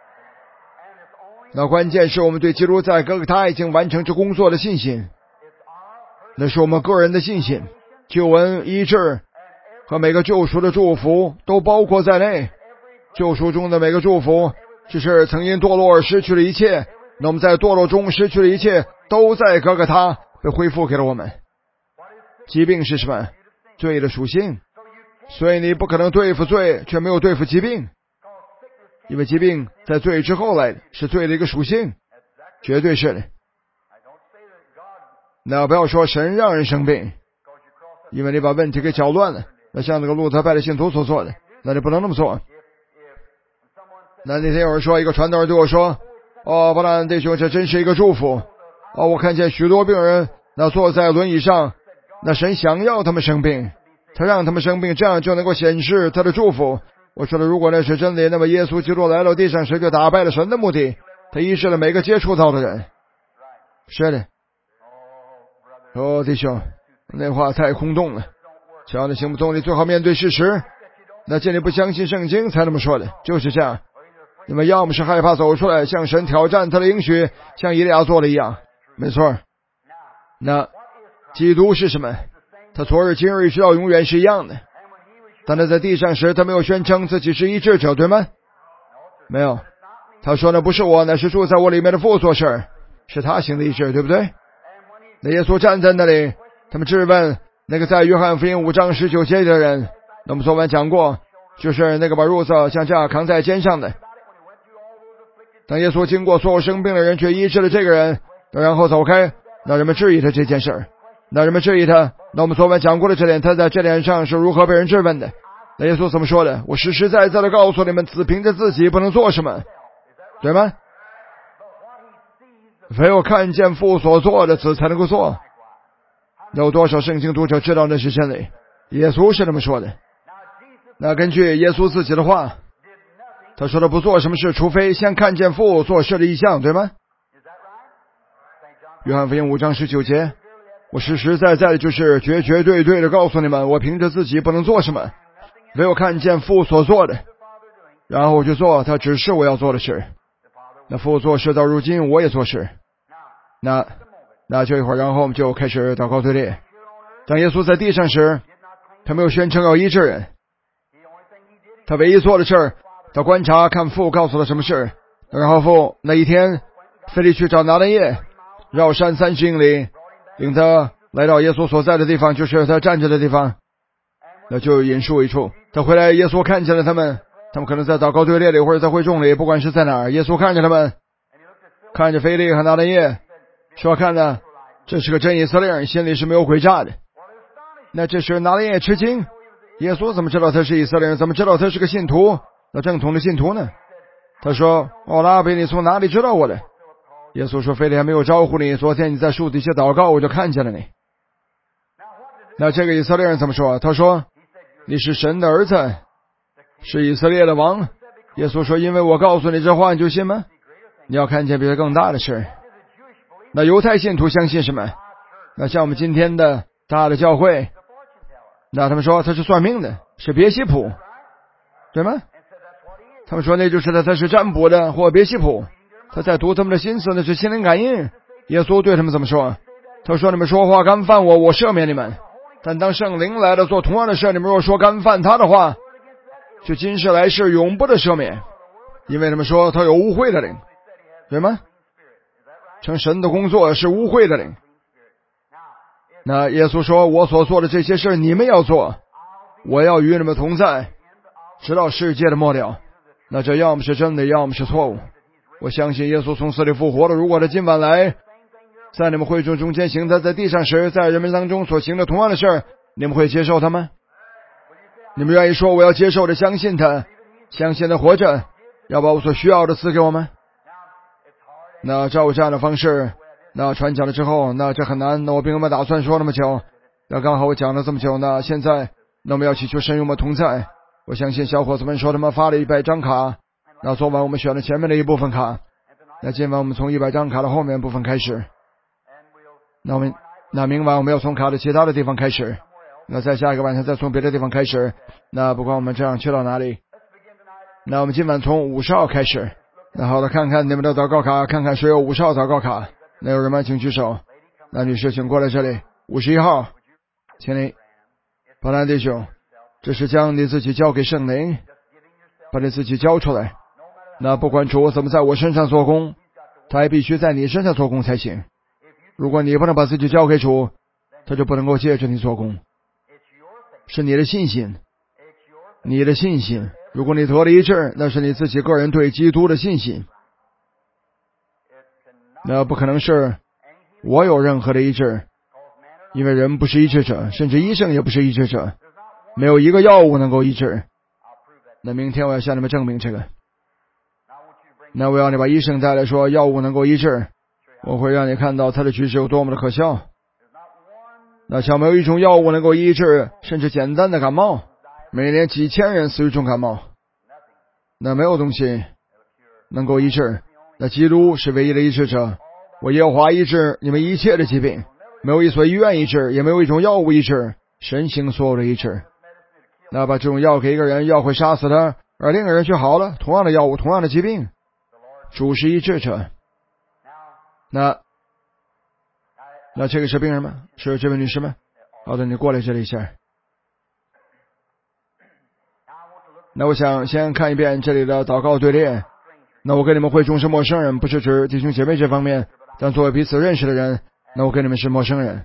那关键是我们对基督在哥哥他已经完成这工作的信心，那是我们个人的信心。救恩、医治和每个救赎的祝福都包括在内。救赎中的每个祝福，就是曾因堕落而失去了一切，那我们在堕落中失去了一切，都在哥哥他被恢复给了我们。疾病是什么？罪的属性。所以你不可能对付罪却没有对付疾病，因为疾病在罪之后来的，是罪的一个属性，绝对是的。那不要说神让人生病，因为你把问题给搅乱了，那像那个路德派的信徒所做的，那你不能那么做。那天有人说，一个传道人对我说，布兰弟兄，这真是一个祝福。我看见许多病人那坐在轮椅上，那神想要他们生病，他让他们生病，这样就能够显示他的祝福。我说了，如果那是真理，那么耶稣基督来到地上时就打败了神的目的，他医治了每个接触到的人。是的。弟兄，那话太空洞了，只要你行不通，你最好面对事实。 那这里不相信圣经才那么说的，就是这样。你们要么是害怕走出来，向神挑战他的应许，像以利亚做的一样，没错。那基督是什么？他昨日今日直到永远是一样的。当他在地上时，他没有宣称自己是医治者，对吗？没有。他说那不是我，那是住在我里面的父做事，是他行的医治，对不对？那耶稣站在那里，他们质问那个在约翰福音5章19节的人。那我们昨晚讲过，就是那个把褥子像这样扛在肩上的。当耶稣经过所有生病的人，却医治了这个人，然后走开，那人们质疑他这件事，那人们质疑他。那我们昨晚讲过的这点，他在这点上是如何被人质问的？那耶稣怎么说的？我实实在在的告诉你们，只凭着自己不能做什么，对吗？唯有看见父所做的，子才能够做。有多少圣经读者知道那是真理？耶稣是这么说的。那根据耶稣自己的话，他说他不做什么事，除非先看见父做事的异象，对吗？约翰福音5章19节，我实实在在的就是绝对的告诉你们，我凭着自己不能做什么，唯有看见父所做的，然后我就做他指示我要做的事。那父做事到如今，我也做事。那这一会儿，然后我们就开始祷告队列。当耶稣在地上时，他没有宣称要医治人，他唯一做的事，他观察看父告诉他什么事，然后父那一天腓力去找拿但业，绕山30英里，领他来到耶稣所在的地方，就是他站着的地方。那就引述一处，他回来，耶稣看见了他们可能在祷告队列里或者在会众里，不管是在哪儿，耶稣看着他们，看着腓力和拿但业，说看呢，这是个真以色列人，心里是没有诡诈的。那这时拿但业吃惊，耶稣怎么知道他是以色列人？怎么知道他是个信徒？那正统的信徒呢？他说：拉比，你从哪里知道我的？耶稣说：腓力还没有招呼你，昨天你在树底下祷告，我就看见了你。那这个以色列人怎么说？他说：你是神的儿子，是以色列的王。耶稣说：因为我告诉你这话，你就信吗？你要看见比这更大的事。那犹太信徒相信什么？那像我们今天的大的教会，那他们说他是算命的，是别西卜，对吗？他们说那就是他是占卜的或别西卜，他在读他们的心思，那是心灵感应。耶稣对他们怎么说？他说：你们说话干犯我赦免你们，但当圣灵来了做同样的事，你们若说干犯他的话，就今世来世永不得赦免，因为他们说他有污秽的灵，对吗？成神的工作是污秽的灵。那耶稣说：我所做的这些事你们要做，我要与你们同在，直到世界的末了。那这要么是真的，要么是错误。我相信耶稣从死里复活了。如果他今晚来，在你们会众中间行他在地上时在人们当中所行的同样的事，你们会接受他吗？你们愿意说我要接受的，相信他，相信他活着，要把我所需要的赐给我吗？那照这样的方式，那传讲了之后，那这很难。那我并没打算说那么久，那刚好我讲了这么久，那现在那我们要祈求神与我们同在。我相信小伙子们说他们发了100张卡，那昨晚我们选了前面的一部分卡，那今晚我们从100张卡的后面部分开始。那明晚我们要从卡的其他的地方开始，那在下一个晚上再从别的地方开始。那不管我们这样去到哪里，那我们今晚从50号开始。那好了，看看你们的祷告卡，看看谁有50号祷告卡。那有人吗？请举手。那女士请过来这里。51号，请你。巴兰弟兄，这是将你自己交给圣灵，把你自己交出来。那不管主怎么在我身上做工，他还必须在你身上做工才行。如果你不能把自己交给主，他就不能够借着你做工。是你的信心，你的信心。如果你得了医治，那是你自己个人对基督的信心。那不可能是我有任何的医治，因为人不是医治者，甚至医生也不是医治者，没有一个药物能够医治。那明天我要向你们证明这个。那我要你把医生带来说药物能够医治，我会让你看到他的举止有多么的可笑。那像没有一种药物能够医治甚至简单的感冒，每年几千人死于重感冒，那没有东西能够医治。那基督是唯一的医治者，我耶和华医治你们一切的疾病，没有一所医院医治，也没有一种药物医治，神行所有的医治。 那把这种药给一个人，药会杀死他，而另一个人却好了，同样的药物，同样的疾病，主是医治者。那这个是病人吗？是这位女士吗？好的，你过来这里一下。那我想先看一遍这里的祷告队列。那我跟你们会中是陌生人，不是指弟兄姐妹这方面，但作为彼此认识的人，那我跟你们是陌生人。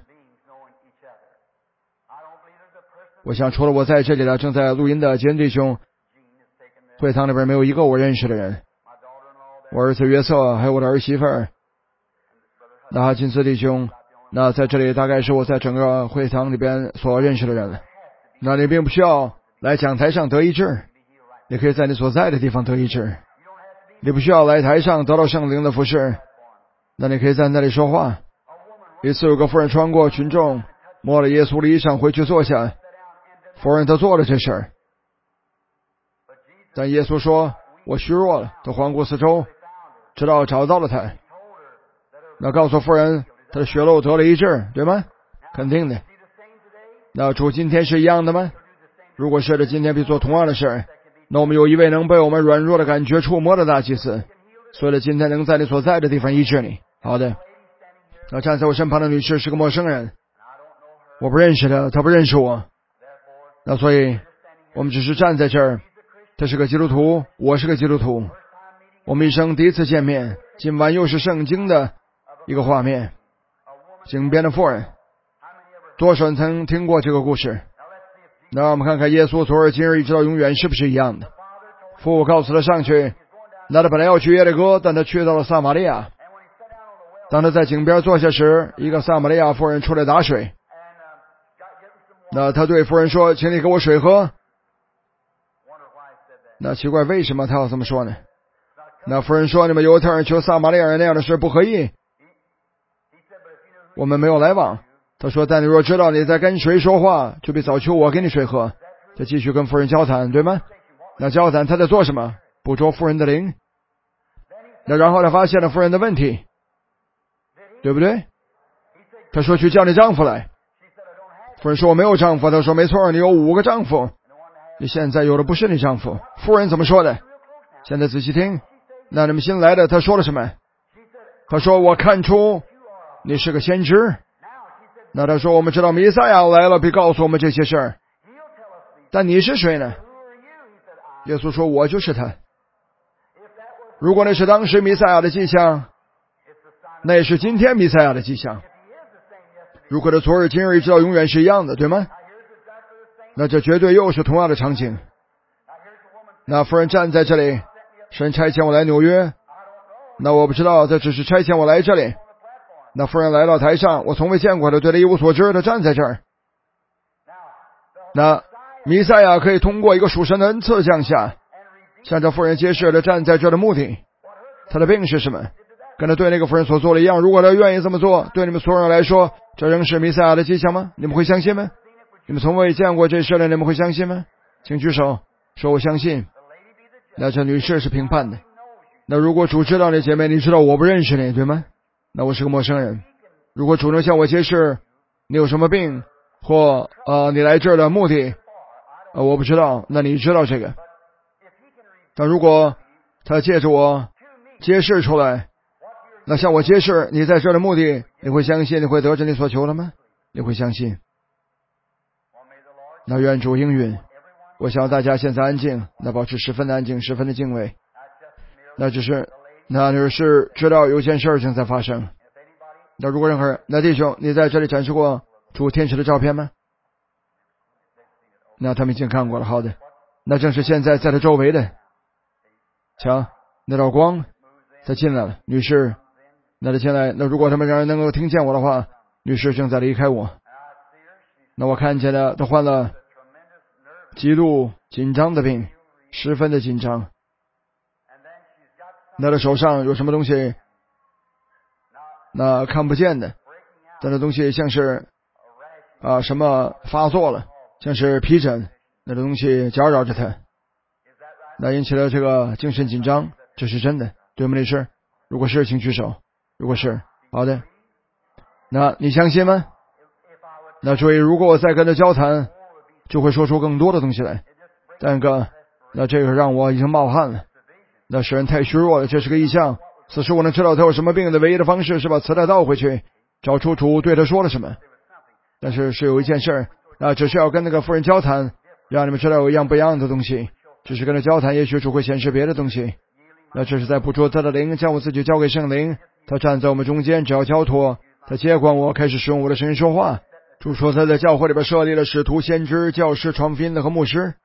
我想除了我在这里的正在录音的杰恩弟兄，会堂里边没有一个我认识的人。我儿子约瑟，还有我的儿媳妇儿，那哈金斯弟兄，那在这里大概是我在整个会堂里边所认识的人了。那你并不需要来讲台上得医治，你可以在你所在的地方得医治。你不需要来台上得到圣灵的服侍，那你可以在那里说话。一次有个妇人穿过群众，摸了耶稣的衣裳回去坐下，妇人她做了这事儿，但耶稣说我虚弱了，他环顾四周，直到找到了他，那告诉妇人他的血漏得了医治，对吗？肯定的。那主今天是一样的吗？如果是的，今天必做同样的事。那我们有一位能被我们软弱的感觉触摸的大祭司，所以呢，今天能在你所在的地方医治你。好的。那站在我身旁的女士是个陌生人，我不认识她，她不认识我。那所以我们只是站在这儿，她是个基督徒，我是个基督徒，我们一生第一次见面，今晚又是圣经的一个画面。井边的妇人，多少人曾听过这个故事？那我们看看耶稣昨日今日一直到永远是不是一样的。父告诉他上去，那他本来要去耶利哥，但他去到了撒玛利亚。当他在井边坐下时，一个撒玛利亚妇人出来打水。那他对妇人说，请你给我水喝。那奇怪，为什么他要这么说呢？那妇人说，你们犹太人求撒玛利亚人那样的事不合意，我们没有来往。他说，但你若知道你在跟谁说话，就必早求我给你水喝。他继续跟妇人交谈，对吗？那交谈他在做什么？捕捉妇人的灵。那然后他发现了妇人的问题，对不对？他说，去叫你丈夫来。妇人说，我没有丈夫。他说，没错，你有5个丈夫，你现在有的不是你丈夫。妇人怎么说的？现在仔细听。那你们新来的，他说了什么？他说，我看出你是个先知。那他说，我们知道弥赛亚来了，必告诉我们这些事儿。但你是谁呢？耶稣说，我就是他。如果那是当时弥赛亚的迹象，那也是今天弥赛亚的迹象。如果他昨日今日一直到永远是一样的，对吗？那这绝对又是同样的场景。那妇人站在这里，神差遣我来纽约，那我不知道，这只是差遣我来这里。那妇人来到台上，我从未见过他，对他一无所知，他站在这儿。那弥赛亚可以通过一个属神的恩赐降下，向这妇人揭示他站在这的目的。他的病是什么？跟他对那个妇人所做的一样。如果他愿意这么做，对你们所有人来说，这仍是弥赛亚的迹象吗？你们会相信吗？你们从未见过这事的，你们会相信吗？请举手，说我相信。那这女士是评判的。那如果主知道你姐妹，你知道我不认识你，对吗？那我是个陌生人。如果主能向我揭示你有什么病，或你来这儿的目的，我不知道，那你知道这个。但如果他借着我揭示出来，那向我揭示你在这儿的目的，你会相信你会得着你所求的吗？你会相信。那愿主应允。我想大家现在安静，那保持十分的安静，十分的敬畏。那是知道有件事情在发生。那如果任何人，那弟兄，你在这里展示过主天使的照片吗？那他们已经看过了。好的，那正是现在在他周围的。瞧，那道光他进来了。女士，那他进来，那如果他们让人能够听见我的话，女士正在离开我。那我看见了，他患了极度紧张的病，十分的紧张。那他手上有什么东西？那看不见的，但那东西像是什么发作了，像是皮疹，那东西搅扰着他，那引起了这个精神紧张。这是真的，对吗？女士，如果是请举手。如果是，好的。那你相信吗？那注意，如果我再跟他交谈， 就会说出更多的东西来。但那这个让我已经冒汗了。那使人太虚弱了，这是个异象。此时我能知道他有什么病的唯一的方式是把磁带倒回去，找出主对他说了什么。但是有一件事，那只是要跟那个妇人交谈，让你们知道有一样不一样的东西。只是跟他交谈，也许主会显示别的东西。那这是在捕捉他的灵，将我自己交给圣灵。他站在我们中间，只要交托，他接管我，开始使用我的声音说话。主说他在教会里边设立了使徒、先知、教师、传福音的和牧师。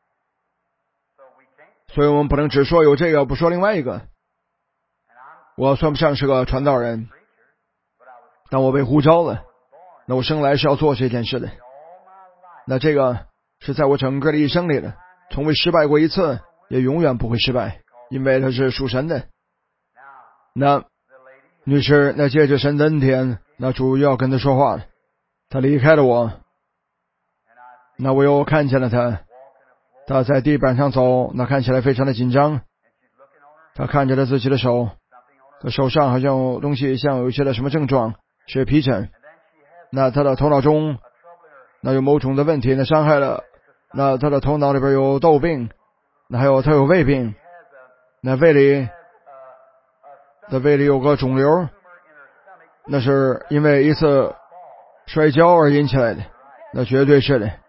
所以我们不能只说有这个，不说另外一个。我算不上是个传道人，但我被呼召了。那我生来是要做这件事的。那这个是在我整个的一生里的，从未失败过一次，也永远不会失败，因为它是属神的。那女士，那借着神的恩典，那主要跟他说话了。他离开了我，那我又看见了他在地板上走，那看起来非常的紧张。他看着他自己的手，他手上好像有东西，像有一些的什么症状，是皮疹。那他的头脑中那有某种的问题，那伤害了，那他的头脑里边有痘病，那还有他有胃病，那胃里有个肿瘤，那是因为一次摔跤而引起来的，那绝对是的。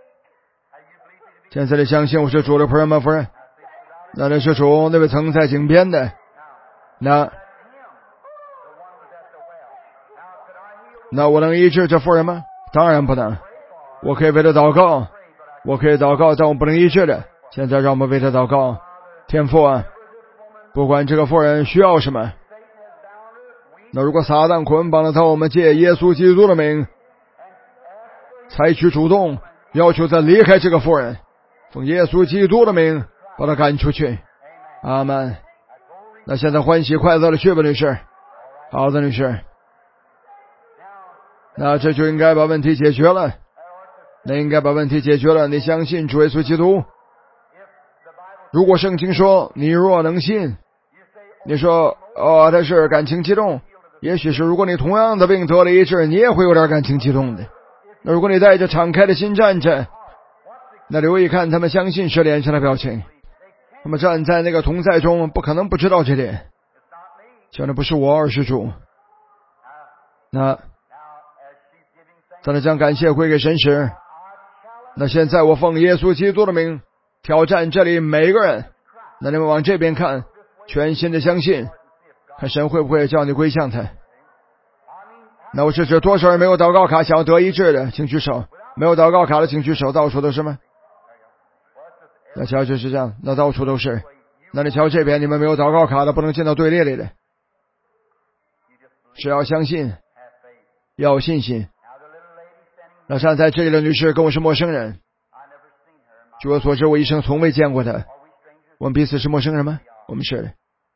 现在你相信我是主的仆人吗，夫人？那是主那位曾在井边的。那我能医治这妇人吗？当然不能。我可以为他祷告，但我不能医治的。现在让我们为他祷告。天父啊，不管这个妇人需要什么，那如果撒旦捆绑了他，我们借耶稣基督的名采取主动，要求他离开这个妇人，奉耶稣基督的名把他赶出去。阿们。那现在欢喜快乐的去吧，女士。好的，女士。那这就应该把问题解决了。你相信主耶稣基督？如果圣经说你若能信，你说他是感情激动，也许是如果你同样的病得了医治，你也会有点感情激动的。那如果你带着敞开的心站着，那留意看他们相信时脸上的表情，他们站在那个同在中，不可能不知道这点。讲的不是我，而是主。那在他将感谢归给神时，那现在我奉耶稣基督的名挑战这里每一个人。那你们往这边看，全心的相信，看神会不会叫你归向他。那我是指多少人没有祷告卡想要得医治的，请举手。没有祷告卡的请举手。到处都是吗？那瞧就是这样，那到处都是。那你瞧这边，你们没有祷告卡的不能进到队列里的。只要相信，要有信心。那站在这里的女士跟我是陌生人，据我所知，我一生从未见过她。我们彼此是陌生人吗？我们是的。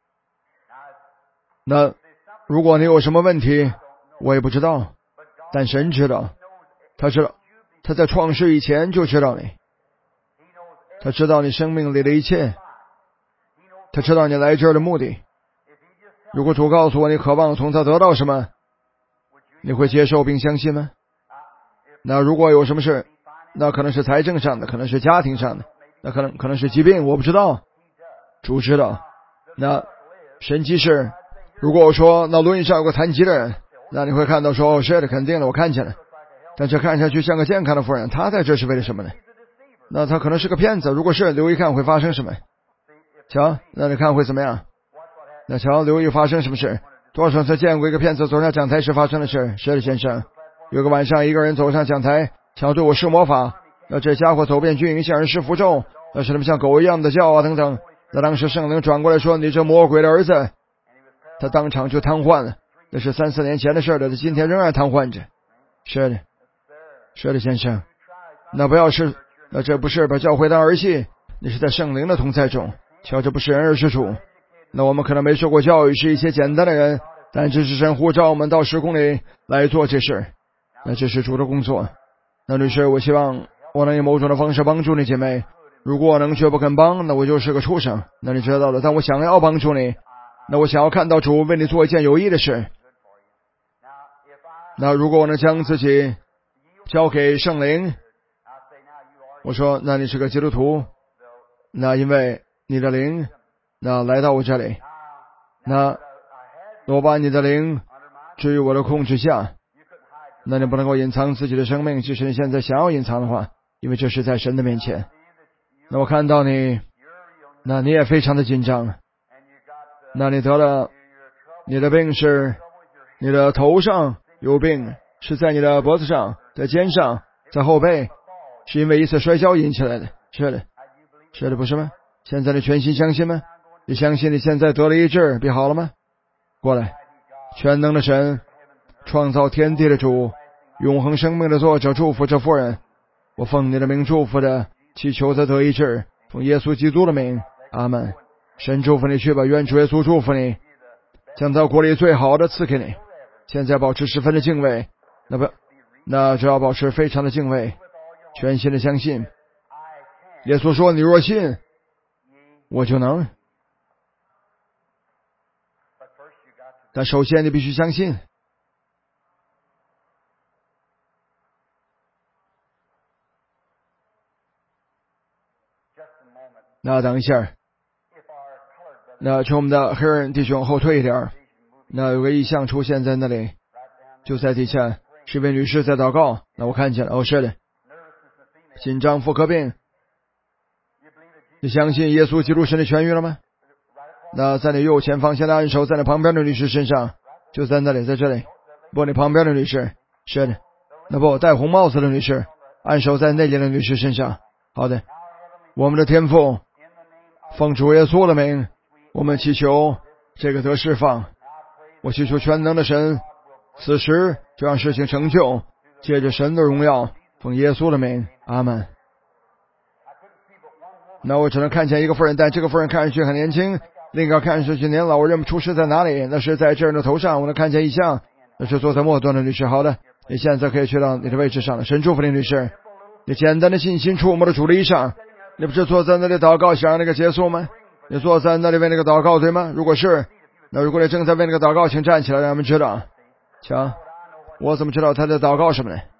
那如果你有什么问题，我也不知道，但神知道，他知道，他在创世以前就知道你，他知道你生命里的一切，他知道你来这儿的目的。如果主告诉我你渴望从他得到什么，你会接受并相信吗？那如果有什么事，那可能是财政上的，可能是家庭上的，那可能是疾病，我不知道，主知道。那神迹是，如果我说那轮椅上有个残疾的人，那你会看到说是的，肯定的，我看见了。但这看下去像个健康的妇人，他在这是为了什么呢？那他可能是个骗子，如果是留意看会发生什么。瞧，那你看会怎么样？那瞧，留意发生什么事。多少次见过一个骗子走上讲台时发生的事。是的，先生。有个晚上，一个人走上讲台，想要对我施魔法。那这家伙走遍军营向人施符咒，那是他们像狗一样的叫啊等等。那当时圣灵转过来说：“你这魔鬼的儿子！”他当场就瘫痪了。那是3-4年前的事了，他今天仍然瘫痪着。是的，是的，先生。那不要是，那这不是把教会当儿戏，你是在圣灵的同在中。瞧，这不是人而是主。那我们可能没受过教育，是一些简单的人，但这是神呼召我们到10公里来做这事。那这是主的工作。那律师，我希望我能以某种的方式帮助你姐妹。如果我能却不肯帮，那我就是个畜生。那你知道的，但我想要帮助你，那我想要看到主为你做一件有益的事。那如果我能将自己交给圣灵， 我说那你是个基督徒，那因为你的灵那来到我这里，那我把你的灵置于我的控制下，那你不能够隐藏自己的生命，即使你现在想要隐藏的话，因为这是在神的面前。那我看到你，那你也非常的紧张，那你得了你的病是你的头上有病，是在你的脖子上，在肩上，在后背，是因为一次摔跤引起来的。是的，是的，不是吗？现在你全心相信吗？你相信你现在得了医治，病好了吗？过来，全能的神，创造天地的主，永恒生命的作者，祝福这妇人。我奉你的名祝福的，祈求他得医治，奉耶稣基督的名，阿门。神祝福你去吧，愿主耶稣祝福你，将他国里最好的赐给你。现在保持十分的敬畏，那只要保持非常的敬畏，全心的相信。耶稣说：“你若信，我就能。”但首先你必须相信。那等一下，那请我们的黑人弟兄后退一点。那有个异象出现在那里，就在底下，是一位女士在祷告。那我看见了，是的，紧张妇科病。你相信耶稣基督神的痊愈了吗？那在你右前方，现在按手在你旁边的女士身上，就在那里，在这里。不，你旁边的女士，是的。那不，戴红帽子的女士，按手在那里的女士身上。好的，我们的天父，奉主耶稣的名，我们祈求这个得释放。我祈求全能的神，此时就让事情成就，借着神的荣耀，奉耶稣的名，阿门。那我只能看见一个妇人，但这个妇人看上去很年轻，另一个看上去年老，我认不出是在哪里。那是在这人的头上，我能看见异象，那是坐在末端的女士。好的，你现在可以去到你的位置上了。神祝福你，女士。你简单的信心触摸了主的衣裳，你不是坐在那里祷告，想让那个结束吗？你坐在那里为那个祷告，对吗？如果是，那如果你正在为那个祷告，请站起来，让我们知道。瞧，我怎么知道他在祷告什么呢？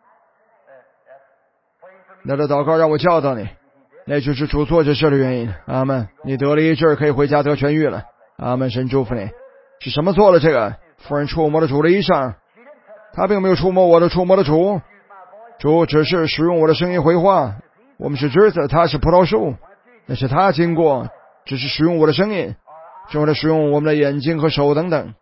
那这祷告让我教导你，那就是主做这事的原因。阿门。你得了医治，可以回家得痊愈了。阿门。神祝福你。是什么做了这个？妇人触摸了主的衣裳，他并没有触摸我的，触摸了主。主只是使用我的声音回话。我们是枝子，他是葡萄树，那是他经过，只是使用我的声音，用来使用我们的眼睛和手等等。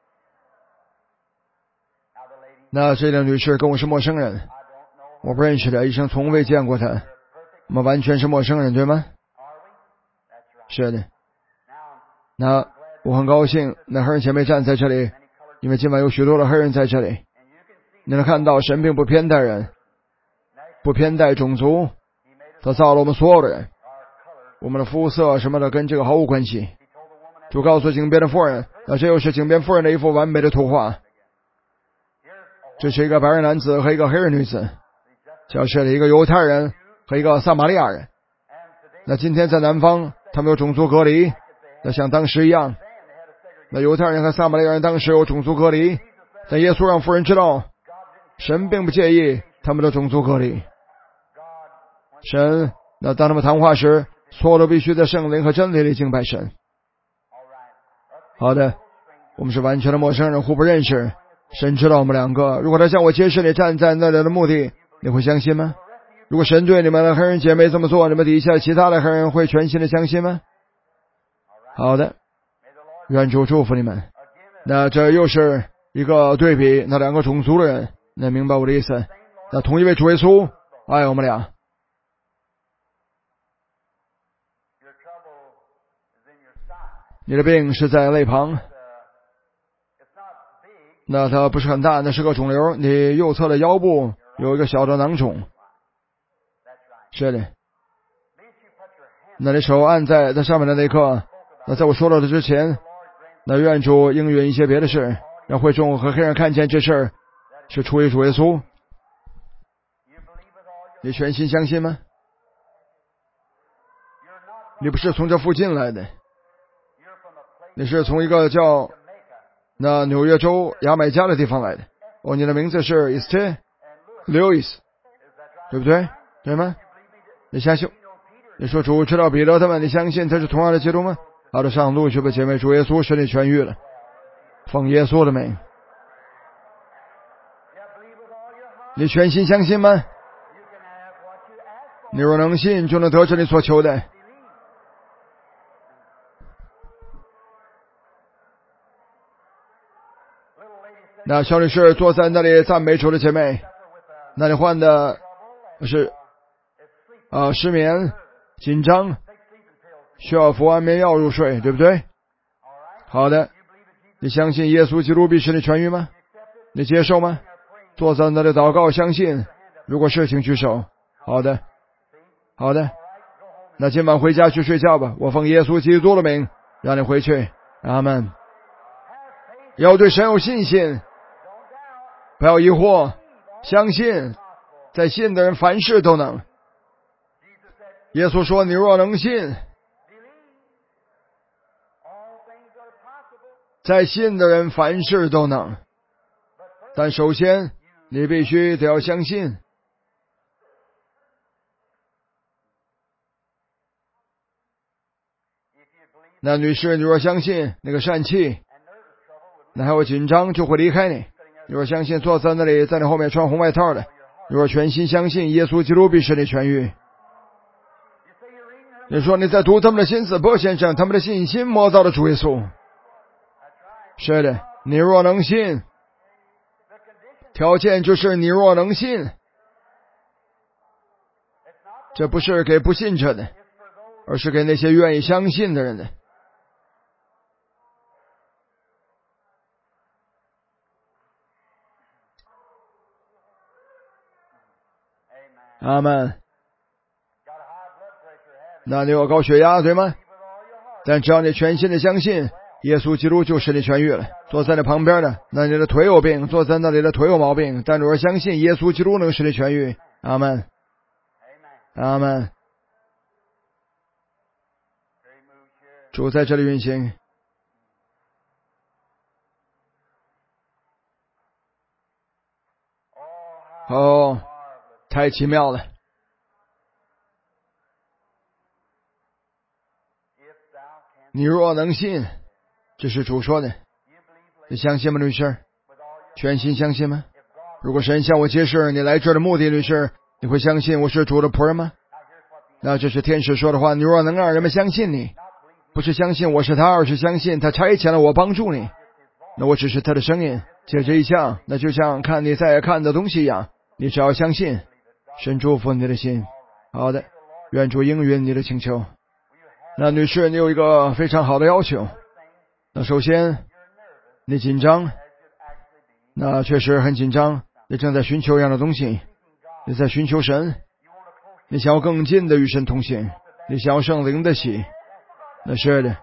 那这位女士跟我是陌生人，我不认识她，一生从未见过她，我们完全是陌生人，对吗？是的。那我很高兴，那黑人姐妹站在这里，因为今晚有许多的黑人在这里。你能看到神并不偏待人，不偏待种族，他造了我们所有的人，我们的肤色什么的跟这个毫无关系。主告诉井边的妇人，那这又是井边妇人的一幅完美的图画。这是一个白人男子和一个黑人女子，就是一个犹太人和一个撒玛利亚人。那今天在南方，他们有种族隔离，那像当时一样，那犹太人和撒玛利亚人当时有种族隔离，但耶稣让妇人知道，神并不介意他们的种族隔离。神，那当他们谈话时，所有都必须在圣灵和真理里敬拜神。好的，我们是完全的陌生人，互不认识。神知道我们两个。如果他向我揭示你站在那里的目的，你会相信吗？如果神对你们的黑人姐妹这么做，你们底下其他的黑人会全心的相信吗？好的，愿主祝福你们。那这又是一个对比，那两个种族的人，那明白我的意思？那同一位主耶稣爱我们俩。你的病是在肋旁，那它不是很大，那是个肿瘤。你右侧的腰部有一个小的囊肿。是的。那你手按在那上面的那一刻，那在我说到的之前，那愿主应允一些别的事，让会众和黑人看见这事儿是出于主耶稣。你全心相信吗？你不是从这附近来的，你是从一个叫那纽约州牙买加的地方来的。你的名字是 Esther Lewis， 对不对？对吗？ 你相信？你说主知道彼得他们，你相信他是同样的基督吗？好的，上路去吧，姐妹，主耶稣使你痊愈了，奉耶稣的名。你全心相信吗？你若能信，就能得着你所求的。那小女士坐在那里赞美主的姐妹，那你患的是失眠、紧张，需要服安眠药入睡，对不对？好的，你相信耶稣基督必使你痊愈吗？你接受吗？坐在那里祷告，相信。如果是，请举手。好的，好的。那今晚回家去睡觉吧，我奉耶稣基督的名让你回去。阿们。要对神有信心，不要疑惑，相信，在信的人凡事都能。耶稣说，你若能信，在信的人凡事都能。但首先你必须得要相信。那女士，你若相信，那个疝气那还有紧张就会离开你。你若相信，坐在那里在你后面穿红外套的，你若全心相信耶稣基督必使你痊愈。你说你在读他们的心思，不，先生，他们的信心摸到了主耶稣。是的，你若能信，条件就是你若能信。这不是给不信者的，而是给那些愿意相信的人的。阿们。那你有高血压，对吗？但只要你全心的相信，耶稣基督就使你痊愈了。坐在你旁边的，那你的腿有病，坐在那里的腿有毛病，但如果相信耶稣基督能使你痊愈。阿们，阿们。主在这里运行。哦，太奇妙了。你若能信，这是主说的，你相信吗，女士？全心相信吗？如果神向我揭示你来这儿的目的，女士，你会相信我是主的仆人吗？那这是天使说的话，你若能让人们相信你，不是相信我是他，而是相信他差遣了我帮助你，那我只是他的声音，借着一项，那就像看你在看的东西一样，你只要相信，神祝福你的心。好的，愿主应允你的请求。那女士，你有一个非常好的要求。那首先，你紧张，那确实很紧张，你正在寻求一样的东西，你在寻求神，你想要更近的与神同行，你想要圣灵的喜。那是的。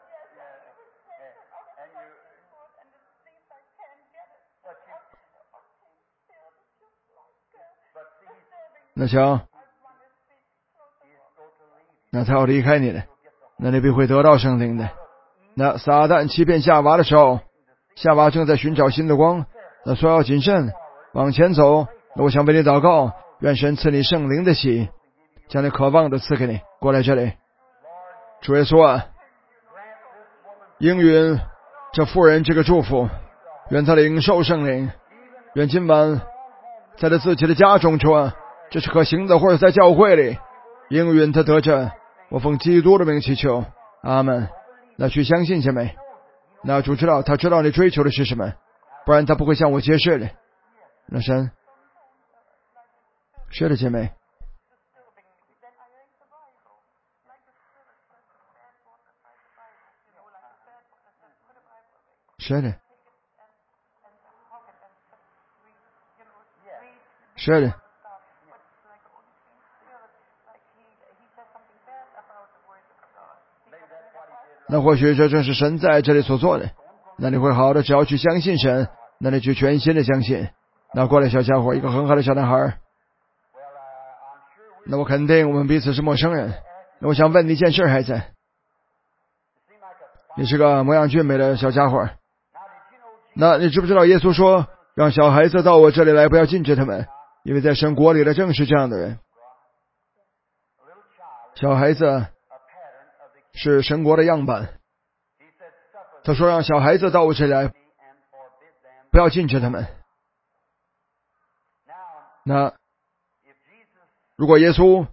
那行，那他要离开你的，那你必会得到圣灵的。那撒旦欺骗夏娃的时候，夏娃正在寻找新的光，那说要谨慎往前走。那我想为你祷告，愿神赐你圣灵的喜，将你渴望的赐给你。过来这里，主耶稣啊，应允这妇人这个祝福，愿他领受圣灵，愿今晚在他自己的家中，主啊，这是可行的，或者在教会里应允他得着。我奉基督的名祈求，阿们。那去相信姐妹，那主知道，他知道你追求的是什么，不然他不会向我揭示的。那神，是的，姐妹，是的，是的。那或许这正是神在这里所做的。那你会好的，只要去相信神，那你去全心的相信。那过来小家伙，一个很好的小男孩。那我肯定我们彼此是陌生人。那我想问你一件事，孩子，你是个模样俊美的小家伙。那你知不知道耶稣说，让小孩子到我这里来，不要禁止他们，因为在神国里的正是这样的人。 小孩子是神国的样板。他说让小孩子到我这里来，不要禁止他们。那如果耶稣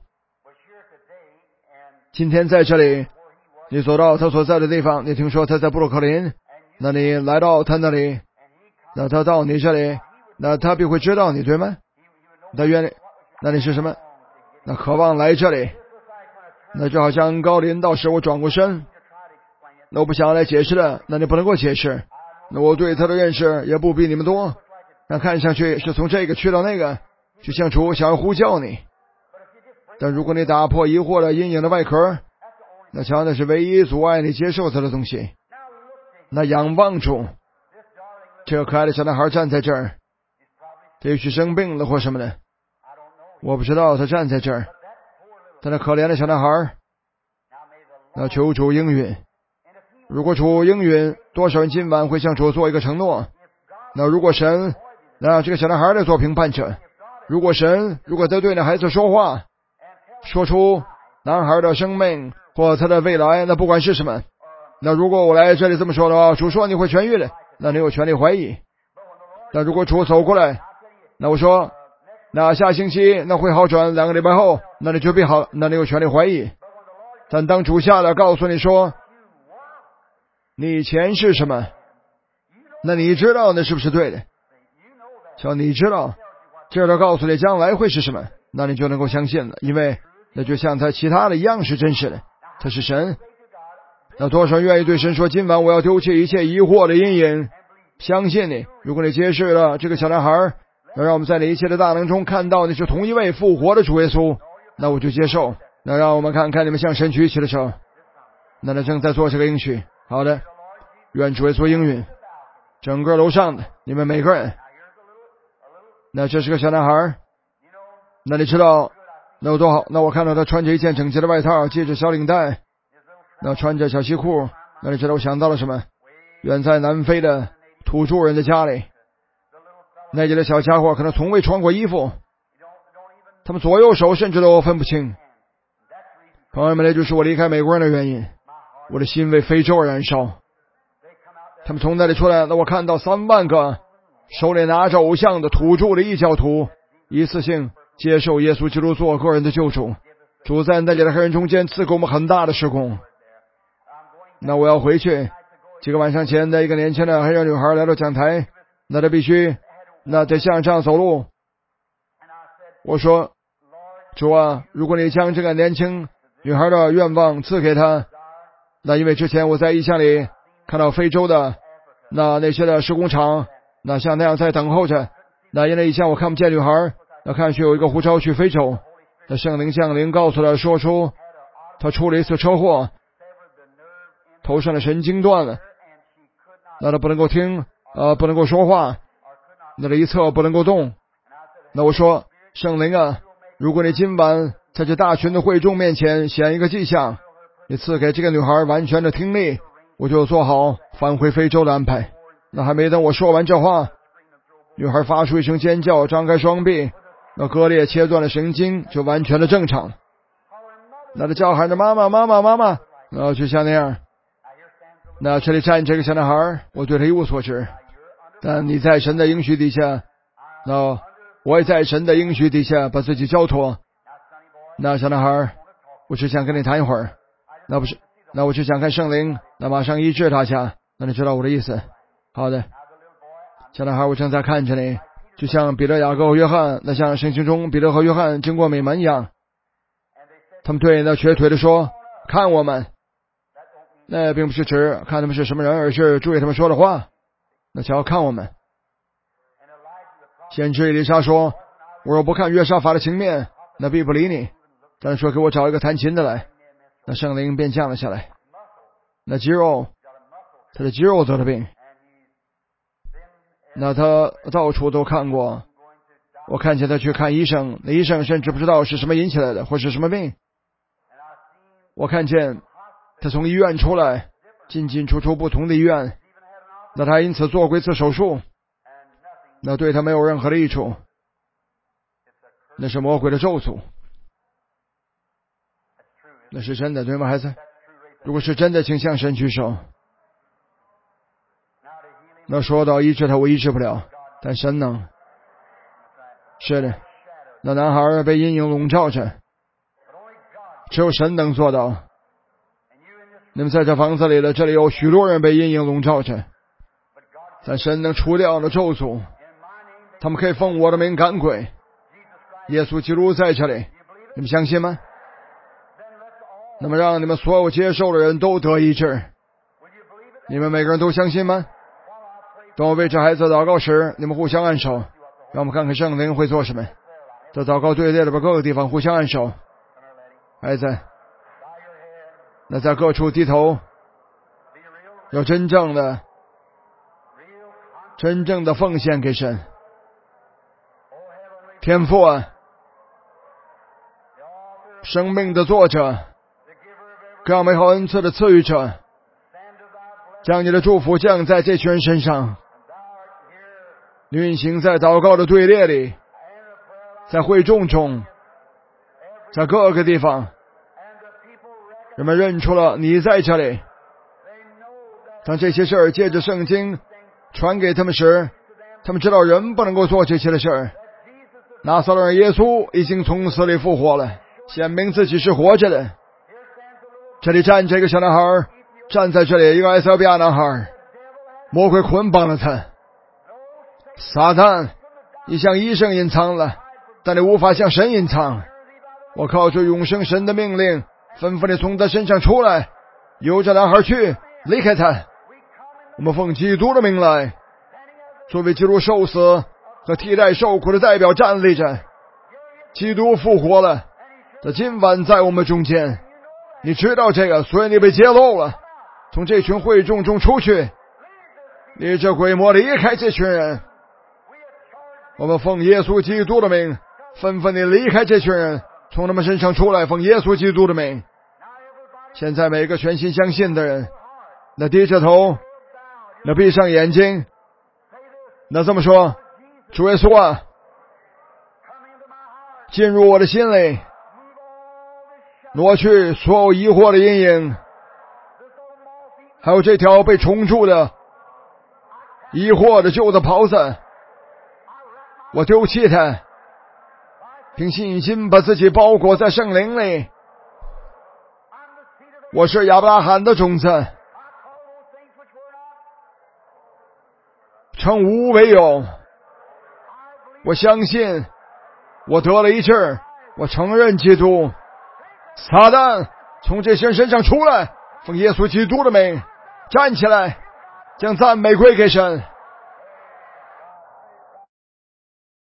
今天在这里，你走到他所在的地方，你听说他在布鲁克林，那你来到他那里，那他到你这里，那他必会知道你，对吗？他愿意，那你是什么？那渴望来这里，那就好像高林到时我转过身，那我不想来解释的，那你不能够解释。那我对他的认识也不比你们多，那看上去是从这个去到那个，就像主想要呼叫你。但如果你打破疑惑的阴影的外壳，那瞧，那是唯一阻碍你接受他的东西。那仰望主，这个可爱的小男孩站在这儿，他也许生病了或什么的，我不知道。他站在这儿，他那可怜的小男孩，那求主应允。如果主应允，多少人今晚会向主做一个承诺？那如果神让这个小男孩来做评判者，如果神如果他对那孩子说话，说出男孩的生命或他的未来，那不管是什么，那如果我来这里这么说的话，主说你会痊愈的，那你有权利怀疑。但如果主走过来，那我说那下星期那会好转，2个礼拜后那你就必好，那你有权利怀疑。但当主下来告诉你说你以前是什么，那你知道那是不是对的？像你知道这他告诉你将来会是什么，那你就能够相信了，因为那就像他其他的一样是真实的，他是神。那多少人愿意对神说今晚我要丢弃一切疑惑的阴影，相信你。如果你揭示了这个小男孩，那让我们在你一切的大能中看到你是同一位复活的主耶稣，那我就接受。那让我们看看你们向神举起的手，那他正在做这个应许。好的，愿主耶稣应允整个楼上的你们每个人。那这是个小男孩，那你知道那有多好？那我看到他穿着一件整洁的外套，系着小领带，那穿着小西裤，那你知道我想到了什么？远在南非的土著人的家里，那些的小家伙可能从未穿过衣服，他们左右手甚至都分不清。朋友们，那就是我离开美国人的原因，我的心为非洲而燃烧。他们从那里出来，那我看到3万个手里拿着偶像的土著的异教徒，一次性接受耶稣基督做个人的救主。主在那里的黑人中间赐给我们很大的事工。那我要回去。几个晚上前的一个年轻的黑人女孩来到讲台，那她必须那得像这样走路。我说主啊，如果你将这个年轻女孩的愿望赐给她，那因为之前我在异象里看到非洲的那些的施工厂，那像那样在等候着，那因为异象我看不见女孩，那看去有一个呼召去非洲，那圣灵降临告诉她说出她出了一次车祸，头上的神经断了，那她不能够听不能够说话，那她一侧不能够动。那我说圣灵啊，如果你今晚在这大群的会众面前显一个迹象，你赐给这个女孩完全的听力，我就做好返回非洲的安排。那还没等我说完这话，女孩发出一声尖叫，张开双臂，那割裂切断了神经，就完全的正常了。那她叫喊着妈妈妈妈妈妈，就像那样。那这里站这个小男孩，我对他一无所知，但你在神的应许底下，那我也在神的应许底下把自己交托。那小男孩，我只想跟你谈一会儿，那我只想看圣灵，那马上医治他下，那你知道我的意思。好的，小男孩，我正在看着你，就像彼得、雅各和约翰，那像圣经中彼得和约翰经过美门一样。他们对那瘸腿的说看我们，那并不是指看他们是什么人，而是注意他们说的话。那瞧看我们。先知以利沙说，我若不看约沙法的情面，那必不理你，但是说给我找一个弹琴的来。那圣灵便降了下来。那肌肉，他的肌肉得了病，那他到处都看过，我看见他去看医生，那医生甚至不知道是什么引起来的或是什么病。我看见他从医院出来，进进出出不同的医院，那他因此做过一次手术，那对他没有任何的益处，那是魔鬼的咒诅。 那是真的，对吗，孩子？如果是真的，请向神举手。那说到医治他，我医治不了，但神能。是的，那男孩被阴影笼罩着，只有神能做到。你们在这房子里的，这里有许多人被阴影笼罩着，但神能除掉了咒诅，他们可以奉我的名赶鬼。耶稣基督在这里，你们相信吗？那么让你们所有接受的人都得医治，你们每个人都相信吗？当我为这孩子祷告时，你们互相按手，让我们看看圣灵会做什么。在祷告队列里边各个地方互相按手。孩子，那在各处低头，要真正的奉献给神。天父啊，生命的作者，各样美好恩赐的赐予者，将你的祝福降在这群人身上，运行在祷告的队列里，在会众中，在各个地方，人们认出了你在这里。当这些事儿借着圣经传给他们时，他们知道人不能够做这些的事儿。拿撒勒人耶稣已经从死里复活了，显明自己是活着的。这里站着一个小男孩，站在这里一个埃塞俄比亚男孩，魔鬼捆绑了他。撒旦，你向医生隐藏了，但你无法向神隐藏。我靠着永生神的命令，吩咐你从他身上出来，由着男孩去，离开他。我们奉基督的名来，作为基督受死和替代受苦的代表站立着。基督复活了，他今晚在我们中间。你知道这个，所以你被揭露了。从这群会众中出去，你这鬼魔离开这群人。我们奉耶稣基督的名，吩咐你离开这群人，从他们身上出来，奉耶稣基督的名。现在每个全心相信的人，那低着头，那闭上眼睛，那这么说，主耶稣啊，进入我的心里，挪去所有疑惑的阴影，还有这条被虫蛀的疑惑的旧的袍子，我丢弃它，凭信心把自己包裹在圣灵里。我是亚伯拉罕的种子，称无为有。我相信我得了医治，我承认基督。撒旦，从这些人身上出来，奉耶稣基督的名，站起来，将赞美归给神。